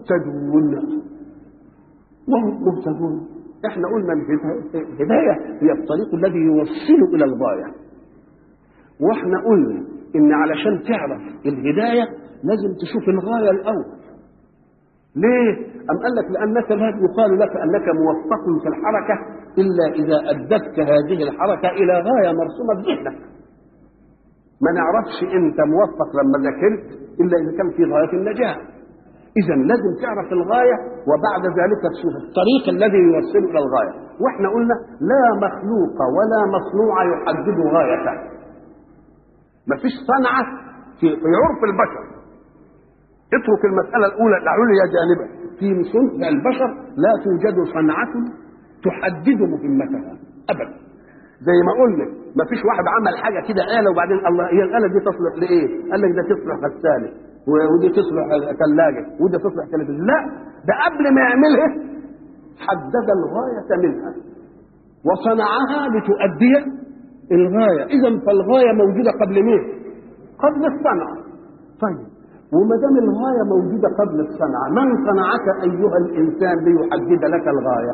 مهتدون. احنا قلنا الهدايه هي الطريق الذي يوصل الى الغايه، واحنا قلنا ان علشان تعرف الهدايه لازم تشوف الغايه الاول. ليه؟ ام قال لك لانك لا يقال لك انك موفق في الحركه الا اذا ادتك هذه الحركه الى غايه مرسومه بذهنك. ما نعرفش انت موفق لما ذاكرت الا اذا كان في غايه النجاه. اذا لازم تعرف الغايه وبعد ذلك تشوف الطريق الذي يوصل الى الغايه. واحنا قلنا لا مخلوق ولا مصنوع يحدد غايته. ما فيش صنعه في عرف البشر، اترك المساله الاولى العليا جانبا، في صنع البشر لا توجد صنعه تحدد مهمتها ابدا. زي ما قلنا ما فيش واحد عمل حاجه كده آلة وبعدين الله هي الآلة دي تصلح لايه؟ قال لك ده تصلح غساله ودي تصلح ثلاجه ودي تصلح تلفزيون. لا، ده قبل ما يعملها حدد الغايه منها وصنعها لتؤدي الغايه. اذا فالغايه موجوده قبل مين؟ قبل الصنعه. طيب، وما دام الغايه موجوده قبل الصنعه، من صنعك ايها الانسان ليحدد لك الغايه؟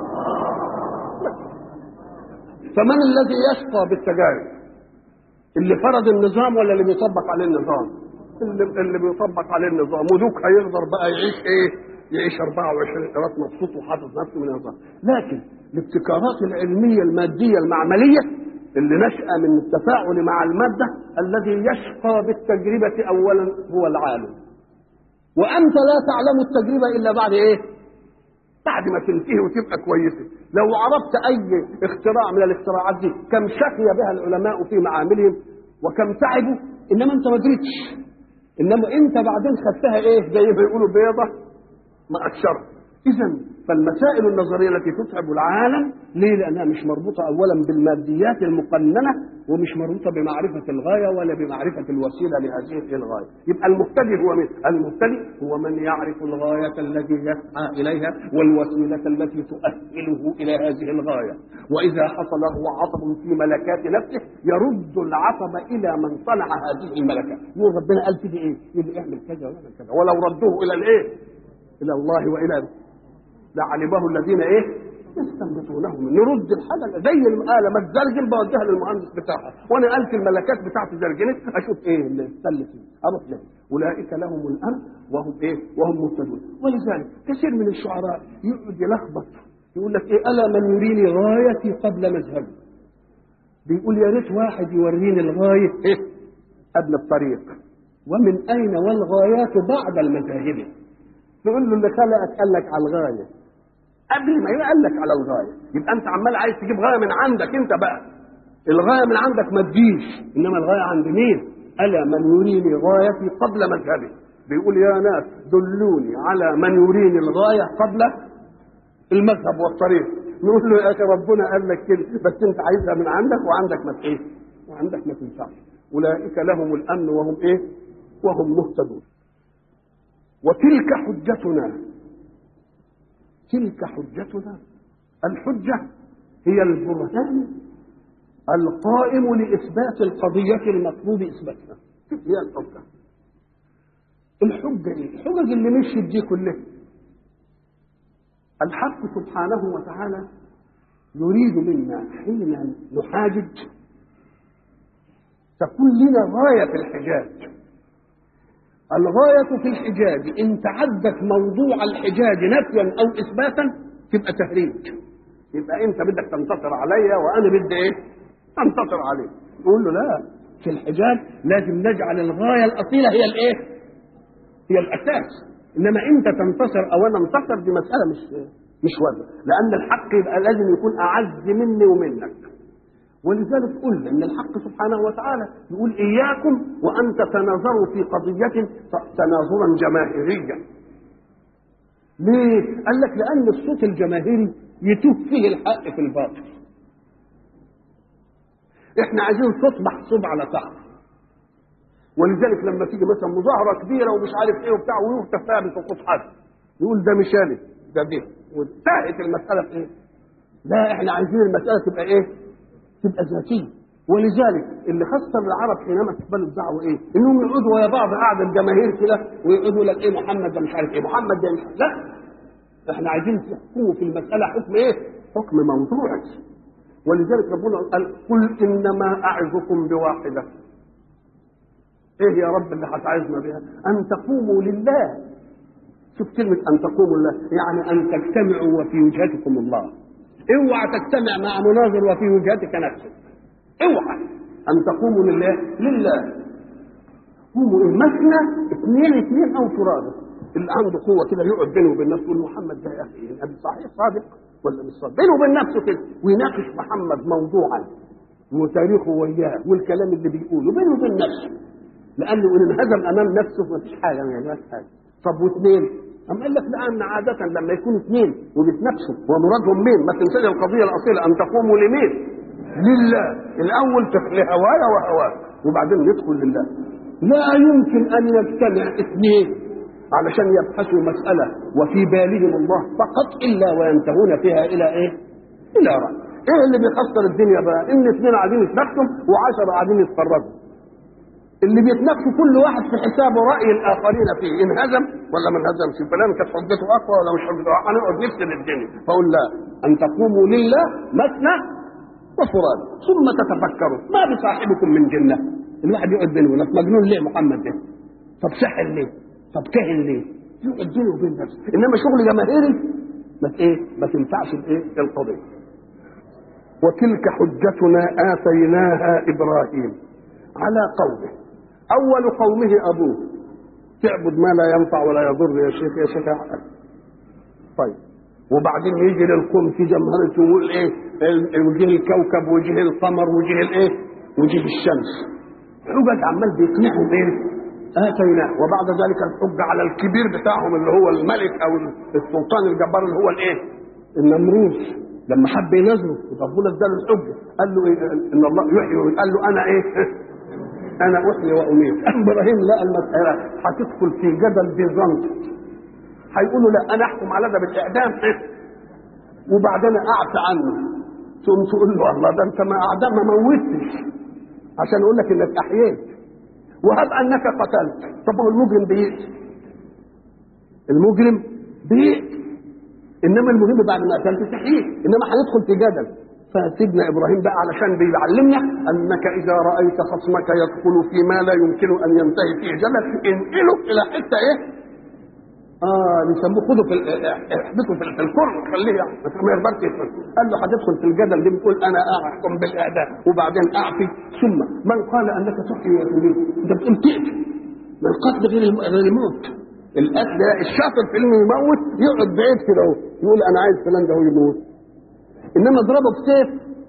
فمن الذي يشقى بالتجارب؟ اللي فرض النظام ولا اللي بيطبق عليه النظام؟ اللي بيطبق عليه النظام. وذوك هيقدر بقى يعيش ايه؟ يعيش 24 قيراط مبسوط وحاطط نفسه من النظام. لكن الابتكارات العلميه الماديه المعمليه اللي نشأ من التفاعل مع الماده، الذي يشقى بالتجربه اولا هو العالم. وانت لا تعلم التجربه الا بعد ايه؟ بعد ما تنتهي وتبقى كويسه. لو عرفت اي اختراع من الاختراعات دي كم شقي بها العلماء في معاملهم وكم تعبوا، انما انت ما دريتش، انما انت بعدين خدتها ايه زي ما يقولوا بيضه مقشره. اذا فالمسائل النظريه التي تتعب العالم ليه؟ لانها مش مربوطه اولا بالماديات المقننه، ومش مربوطه بمعرفه الغايه ولا بمعرفه الوسيله لهذه الغايه. يبقى المبتدئ هو من؟ المبتدئ هو من يعرف الغايه التي يسعى اليها والوسيله التي تؤهله الى هذه الغايه، واذا حصل له عطب في ملكات نفسه يرد العطب الى من صنع هذه الملكات. يقول ربنا قال فيه ايه؟ يقول اعمل كذا واعمل كذا، ولو ردوه الى الايه؟ الى الله والى لعلمه الذين ايه يستنبطونه منه. نرد الحاجه زي الآلة ما تزرجن بوجهها للمهندس بتاعها، وانا قلت الملكات بتاعتي زرجنت اشوف ايه اللي استل فيه اروح له. اولئك لهم الامن وهم ايه؟ وهم مهتدون. ولذلك كثير من الشعراء يقعد يلخبط يقول لك ايه؟ الا من يريني غايتي قبل مذهبي. بيقول يا ريت واحد يوريني الغايه ايه قبل الطريق، ومن اين والغايات بعد المذاهب. نقول له اللي خلقك قال لك على الغايه قبل ما يقول لك على الغايه. يبقى انت عمال عايز تجيب غايه من عندك انت بقى. الغايه من عندك ما تجيش، انما الغايه عند مين؟ الا من يريني غايتي قبل مذهبي. بيقول يا ناس دلوني على من يريني الغايه قبل المذهب والطريق. نقول له يا اخي ربنا قال لك كده، بس انت عايزها من عندك وعندك ما ايه؟ وعندك ما تنفعش. اولئك لهم الامن وهم ايه؟ وهم مهتدون. وتلك حجتنا، تلك حجتنا. الحجة هي البرهان القائم لإثبات القضية المطلوب إثباتها. هي الحجة. الحجة إيه؟ الحجج اللي مشيت دي كلها الحق سبحانه وتعالى يريد منا حين نحاجج تكون لنا غاية في الحجاج. الغاية في الحجاج إن تعدت موضوع الحجاج نفيا أو إثباتا تبقى تهريج. يبقى أنت بدك تنتصر عليا وأنا بدي إيه؟ أنتصر عليك. يقول له لا، في الحجاج لازم نجعل الغاية الأصيلة هي الإيه؟ هي الأساس. إنما أنت تنتصر أو أنا انتصر دي مسألة مش واجبة، لأن الحق يبقى لازم يكون أعز مني ومنك. ولذلك قلنا ان الحق سبحانه وتعالى يقول اياكم وان تتناظروا في قضيه تناظرا جماهيريا. ليه؟ قال لك لان الصوت الجماهيري يتوه فيه الحق في الباطل. احنا عايزين صوت محسوب على سقف. ولذلك لما تيجي مثلا مظاهره كبيره ومش عارف ايه وبتاع ويهتف فيها بسقوط حد يقول ده مش انا ده وانتهت المساله في ايه؟ لا، احنا عايزين المساله تبقى ايه؟ تبقى ذاتيه. ولذلك اللي خسر العرب حينما تقبلوا الدعوه ايه؟ انهم يقعدوا ويا بعض قاعده الجماهير كده ويقعدوا لك ايه محمد ده مش عارف ايه، محمد ده مش لا، احنا عايزين تحكموا في المساله حكم ايه؟ حكم موضوعي. ولذلك ربنا قال قل انما اعظكم بواحده. ايه يا رب اللي هتعظنا بها؟ ان تقوموا لله. شوف كلمه ان تقوموا لله، يعني ان تجتمعوا وفي وجهتكم الله. اوعى تجتمع مع مناظر وفي وجهتك نفسك. اوعى ان تقوموا لله. قوموا مثنى اثنين او فرادى. اللي عنده قوه كده يقعد بينه وبين نفسه يقول محمد ده يا اخي النبي صحيح صادق ولا مش صادق، بينه وبين نفسه كده ويناقش محمد موضوعا وتاريخه وياه والكلام اللي بيقوله بينه وبين نفسه، لانه ان انهزم امام نفسه ما فيش حاجه ما يعملش حاجه. طب واثنين؟ أم قال لك لأن عادة لما يكونوا اثنين وبيتنافسوا ومرادهم مين؟ ما تنساش القضية الأصيلة أن تقوموا لمين؟ لله. الأول لهوايا وهواك وبعدين ندخل لله. لا يمكن أن يجتمع اثنين علشان يبحثوا مسألة وفي بالهم الله فقط إلا وينتهون فيها إلى إيه؟ إلى رأي. إيه اللي بيخسر الدنيا بقى؟ إن اثنين قاعدين يتنافسوا و10 قاعدين يتفرجوا. اللي بيتنافسوا كل واحد في حسابه رأي الآخرين فيه، انهزم ولا ما انهزمش، فلان كانت حجته أقوى ولا مش حجته أقوى، هنقعد نفسد الدنيا. فقول لا، أن تقوموا لله مثنى وفرادى ثم تتفكروا ما بصاحبكم من جنة. الواحد يقعد بينه يقول لك مجنون ليه محمد ده؟ طب سحر ليه؟ طب كاهن ليه؟ يقعد بينه وبين نفسه. إنما شغل جماهيري ما تنفعش القضية. وتلك حجتنا آتيناها إبراهيم على قومه. أول قومه أبوه. تعبد ما لا ينفع ولا يضر يا شيخ. طيب وبعدين يجي للقوم في جمهرته ويقول ايه وجه الكوكب وجه القمر وجه الايه وجه الشمس. حجج عمال بيقنعهم ايه اتيناه. وبعد ذلك الحج على الكبير بتاعهم اللي هو الملك او السلطان الجبار اللي هو الايه النمرود، لما حب ينزله ربنا اداله الحجه قال له إيه؟ ان الله يحيي، قال له انا ايه انا احيي واميت. ابراهيم لقى المساله هتدخل في جدل بيزنطي، هيقولوا لا انا احكم على ده بالاعدام وبعدين اعفى عنه، ثم تقول له الله ده انت ما اعدام ما موتش عشان اقول لك انك احييت، وهب انك قتلت. طب هو المجرم بيقتل، المجرم بيقتل، انما المهم بعد ما قتلت تحييه، انما هندخل في جدل. فسيدنا ابراهيم بقى علشان بيعلمنا انك اذا رايت خصمك يدخل فيما لا يمكن ان ينتهي فيه جدل انقله الى حته ايه بيسموه خده احبطه في الكره خليه ما يقدرش يدخل. قال له هتدخل في الجدل دي بتقول انا احكم بالاعدام وبعدين اعفي، ثم من قال انك تحيي وتميت؟ انت بتقول تقتل، ما القتل غير الموت. القتل الشاطر في انه يموت يقعد بعيد كده اهو يقول انا عايز فلان ده هو يموت، انما اضربه بسيف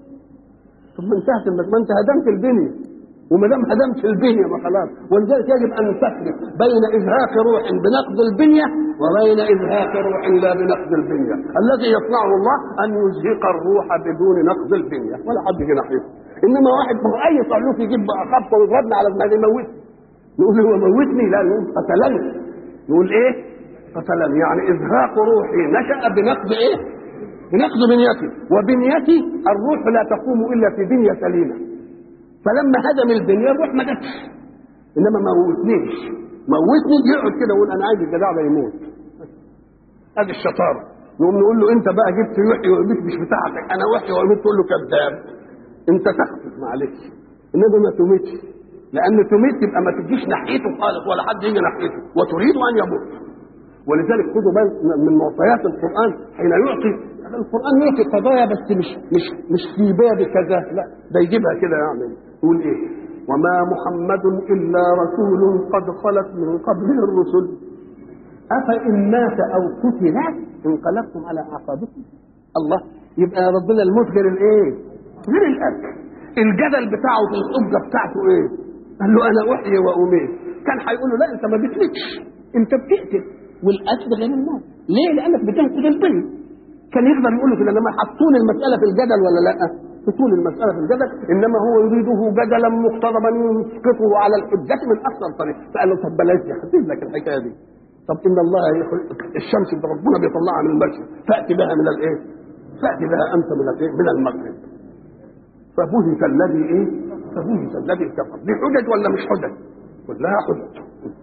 طب ما انتهت ما انت هدمت البنيه، وما دام هدمت البنيه ما خلاص. ولذلك يجب ان تفرق بين ازهاق روح بنقض البنيه وبين ازهاق روح لا بنقض البنيه. الذي يصنعه الله ان يزهق الروح بدون نقض البنيه ولا حد يجي ناحيته. انما واحد اي صعلوك يجيب بقى خبطه ويضربني على دماغي يموتني، نقول هو موتني؟ لا نقول قتلني. نقول ايه قتلني؟ يعني ازهاق روحي نشا بنقض ايه بنقض بنيتي، وبنيتي الروح لا تقوم الا في بنيه سليمه. فلما هدم البنيه الروح ما جاتش، انما ما موتنيش. موتني يقعد كده يقول انا عايز الجدع ده يموت. ادي الشطاره. نقوم نقول له انت بقى جبت يحيي ويميت مش بتاعتك، انا احيي ويميت. تقول له كذاب، انت تخطف معلش، انما ما تميتش، لان تميت يبقى ما تجيش ناحيته خالص ولا حد يجي ناحيته وتريد ان يموت. ولذلك خدوا بال من معطيات القران حين يعطي القران يعطي قضايا بس مش في باب كذا، لا ده يجيبها كده يعمل يقول ايه وما محمد الا رسول قد خلت من قبله الرسل افان مات او قتل انقلبتم على اعقابكم. الله، يبقى ربنا الموت غير الايه غير الاكل. الجدل بتاعه في الحجه بتاعته ايه؟ قال له انا احيي واميت. كان هيقول له لا انت ما بتموتش، انت بتقتل، والقتل غير الموت. ليه؟ لانك بتنقذ البنيه. كان يقدر يقول له كده، انما حطون المساله في الجدل ولا لا؟ حطون المساله في الجدل، انما هو يريده جدلا مقتضبا يسقطه على الحجه من اكثر طريق. فقال له طب بلاش دي، هسيب لك الحكايه دي. طب ان الله الشمس اللي ربنا بيطلعها من المشرق فاتي بها من الايه؟ فاتي بها انت من الايه؟ من المغرب. فبهت الذي ايه؟ فبهت الذي كفر. دي حجج ولا مش حجج؟ كلها حجج.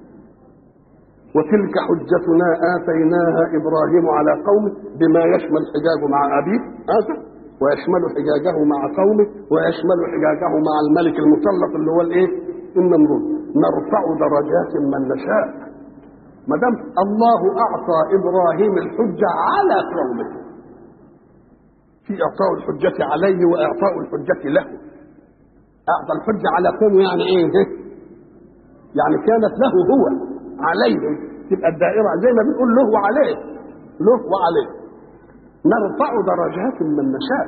وتلك حجتنا آتيناها إبراهيم على قومه بما يشمل حجاجه مع أبيه آسف، ويشمل حجاجه مع قومه، ويشمل حجاجه مع الملك المسلط اللي هو الايه؟ النمرود. نرفع درجات من نشاء. ما دام الله أعطى إبراهيم الحجة على قومه، في إعطاء الحجة عليه وإعطاء الحجة له. أعطى الحجة على قومه يعني إيه؟ يعني كانت له هو عليهم، تبقى الدائرة زي ما بنقول له وعليه، له وعليه. نرفع درجات من نشاء،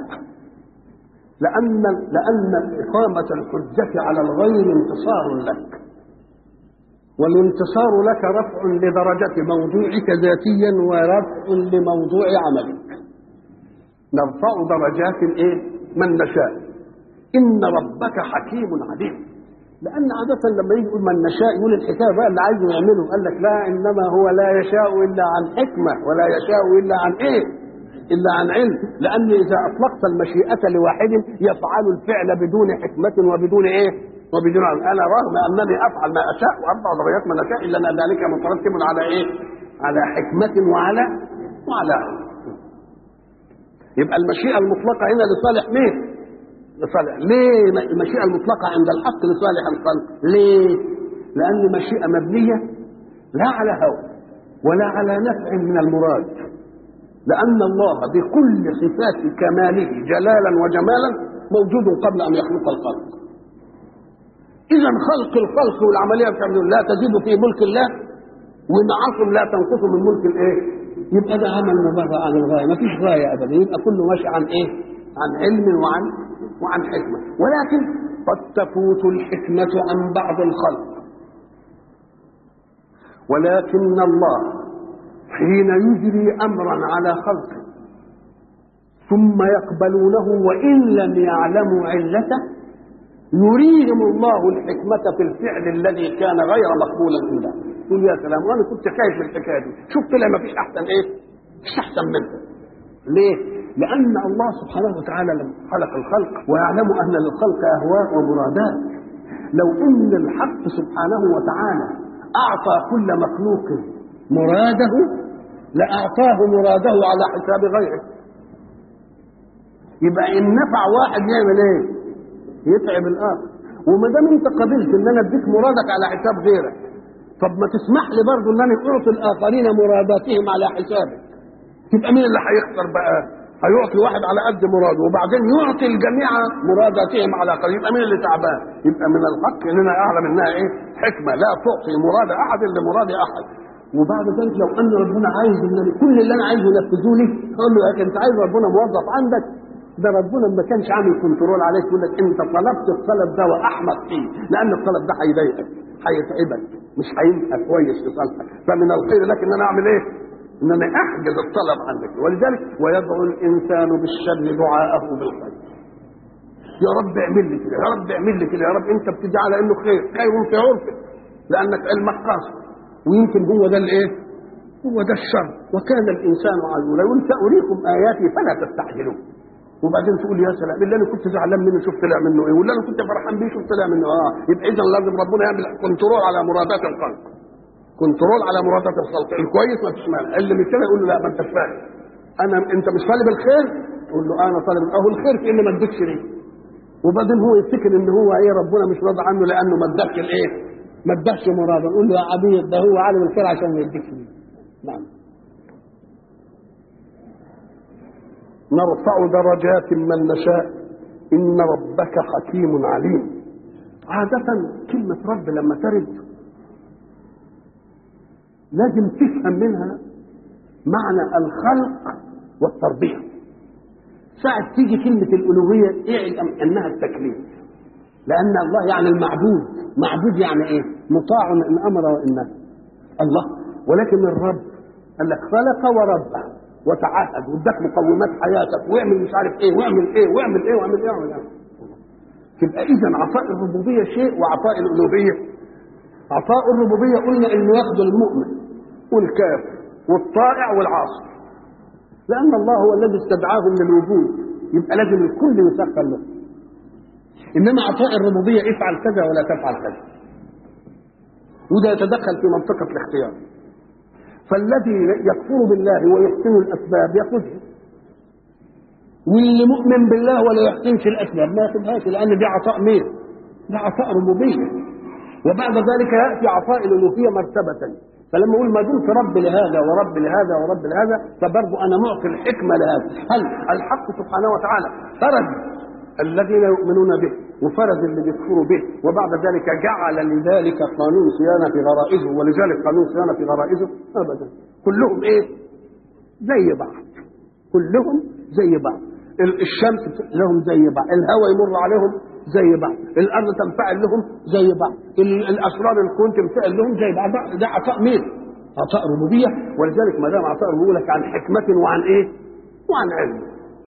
لأن إقامة الحجة على الغير انتصار لك، والانتصار لك رفع لدرجة موضوعك ذاتيا ورفع لموضوع عملك. نرفع درجات إيه؟ من نشاء. إن ربك حكيم عليم. لأن عادة لما يجي يقول من نشاء يقول الحكاية بقى اللي عايزه يعمله. قال لك لا، إنما هو لا يشاء إلا عن حكمة، ولا يشاء إلا عن إيه؟ إلا عن علم. لأن إذا أطلقت المشيئة لواحد يفعل الفعل بدون حكمة وبدون إيه؟ وبدون علم. أنا رغم أنني أفعل ما أشاء وأرفع درجات من أشاء إلا أن ذلك مترتب على إيه؟ على حكمة وعلى علم. يبقى المشيئة المطلقة هنا لصالح مين؟ لصالح. ليه المشيئة المطلقة عند الحق لصالح الخلق؟ ليه؟ لأن مشيئة مبنية لا على هوى ولا على نفع من المراد، لأن الله بكل صفات كماله جلالا وجمالا موجود قبل أن يخلق الخلق. إذا خلق الخلق والعملية بتاعته لا تزيد في ملك الله، ونعصم لا تنقص من ملك الإيه؟ يبقى ده عمل مبرر عن الغايه، ما فيش غايه ابدا، يبقى كله ماشي عن ايه؟ عن علم وعن حكمه. ولكن قد تفوت الحكمه عن بعض الخلق، ولكن الله حين يجري امرا على خلقه ثم يقبلونه وان لم يعلموا علته يريهم الله الحكمه في الفعل الذي كان غير مقبولا عنده. يقول يا سلام، وانا كنت خايف من الحكايه دي، شوف طلع ما فيش احسن ايه؟ مش احسن منه. ليه؟ لان الله سبحانه وتعالى لما خلق الخلق ويعلم ان للخلق اهواء ومرادات، لو ان الحق سبحانه وتعالى اعطى كل مخلوق مراده لاعطاه مراده على حساب غيره. يبقى ان نفع واحد يعمل ايه؟ يتعب الاخر. وما دام انت قبلت ان انا اديك مرادك على حساب غيرك، طب ما تسمح لي برضه ان انا اعطي الاخرين مراداتهم على حسابك. يبقى مين اللي هيخسر بقى؟ هيعطي واحد على قد مراده وبعدين يعطي الجميع مراداتهم على قد، يبقى مين اللي تعبان؟ يبقى من الحق اننا اعلم انها ايه؟ حكمه لا تعطي مراد احد لمراد احد. وبعد ذلك لو ان ربنا عايز ان كل اللي انا عايزه ينفذوا لي، اقول له يا انت عايز ربنا موظف عندك؟ ده ربنا ما كانش عامل كنترول عليك، يقول لك انت طلبت الطلب ده واحمق فيه، لان الطلب ده هيضايقك هيتعبك مش هيبقى كويس في صالحك. فمن الخير لك ان انا اعمل ايه؟ ان انا احجز الطلب عندك. ولذلك ويدعو الانسان بالشر دعاءه بالخير. يا رب اعمل لي كده، يا رب اعمل لي كده، يا رب انت بتدعي على انه خير في عرفك لانك علمك قاصر، ويمكن هو ده الايه؟ هو ده الشر. وكان الانسان عجولا، يقول ساريكم اياتي فلا تستعجلون. وبعدين تقول يا سلام اللي انا كنت زعلان منه شوف طلع منه ايه، واللي انا كنت فرحان بيه شوف طلع منه يبقى اذا لازم ربنا يعمل كنترول على مرادات الخلق. كنترول على مرادات الخلق، الكويس ما فيش مانع، اللي مش كده يقول له لا ما انتش فاهم. انت مش طالب الخير؟ تقول له انا طالب اهو الخير في اني ما اديكش ليه. وبعدين هو يفتكر ان هو ايه ربنا مش راضي عنه لانه ما اداكش الايه؟ ما اداكش مراده. نقول له يا عبيد ده هو عالم الخير عشان ما يديكش ليه. نعم. نرفع درجات من نشاء إن ربك حكيم عليم. عادة كلمة رب لما ترد لازم تفهم منها معنى الخلق والتربية. ساعة تيجي كلمة الألوهية اعلم أنها التكليف، لأن الله يعني المعبود. معبود يعني إيه؟ مطاع إن أمر وإن نهى الله. ولكن الرب قال لك خلق ورب وتعهد واداك مقومات حياتك واعمل مش عارف ايه واعمل ايه واعمل ايه واعمل ايه واعمل ايه. تبقى اذا عطاء الربوبيه شيء وعطاء الالوهيه. عطاء الربوبيه قلنا انه ياخذ المؤمن والكافر والطائع والعاصي، لان الله هو الذي استدعاهم للوجود، يبقى لازم الكل يسخر له. انما عطاء الربوبيه افعل كذا ولا تفعل كذا، وده يتدخل في منطقه الاختيار. فالذي يكفر بالله ويحسن الاسباب ياخذها، واللي مؤمن بالله ولا يحسنش الاسباب ما ياخذهاش، لان دي عطاء مين؟ ده عطاء ربوبيه. وبعد ذلك ياتي عطاء الالوهيه مرتبه. فلما اقول ما دمت رب لهذا ورب لهذا ورب لهذا فبرضه انا معطي الحكمه لهذا. هل الحق سبحانه وتعالى فرض الذين يؤمنون به وفرض اللي بيكفروا به، وبعد ذلك جعل لذلك قانون صيانه في غرائزه، ولذلك قانون صيانه في غرائزه ابدا. كلهم ايه؟ زي بعض، كلهم زي بعض. الشمس لهم زي بعض، الهواء يمر عليهم زي بعض، الارض تنفعل لهم زي بعض، الاسرار الكون تنفعل لهم زي بعض. ده عطاء مين؟ عطاء ربوبيه. ولذلك ما دام عطاء ربوبيه لك عن حكمه وعن ايه؟ وعن علم.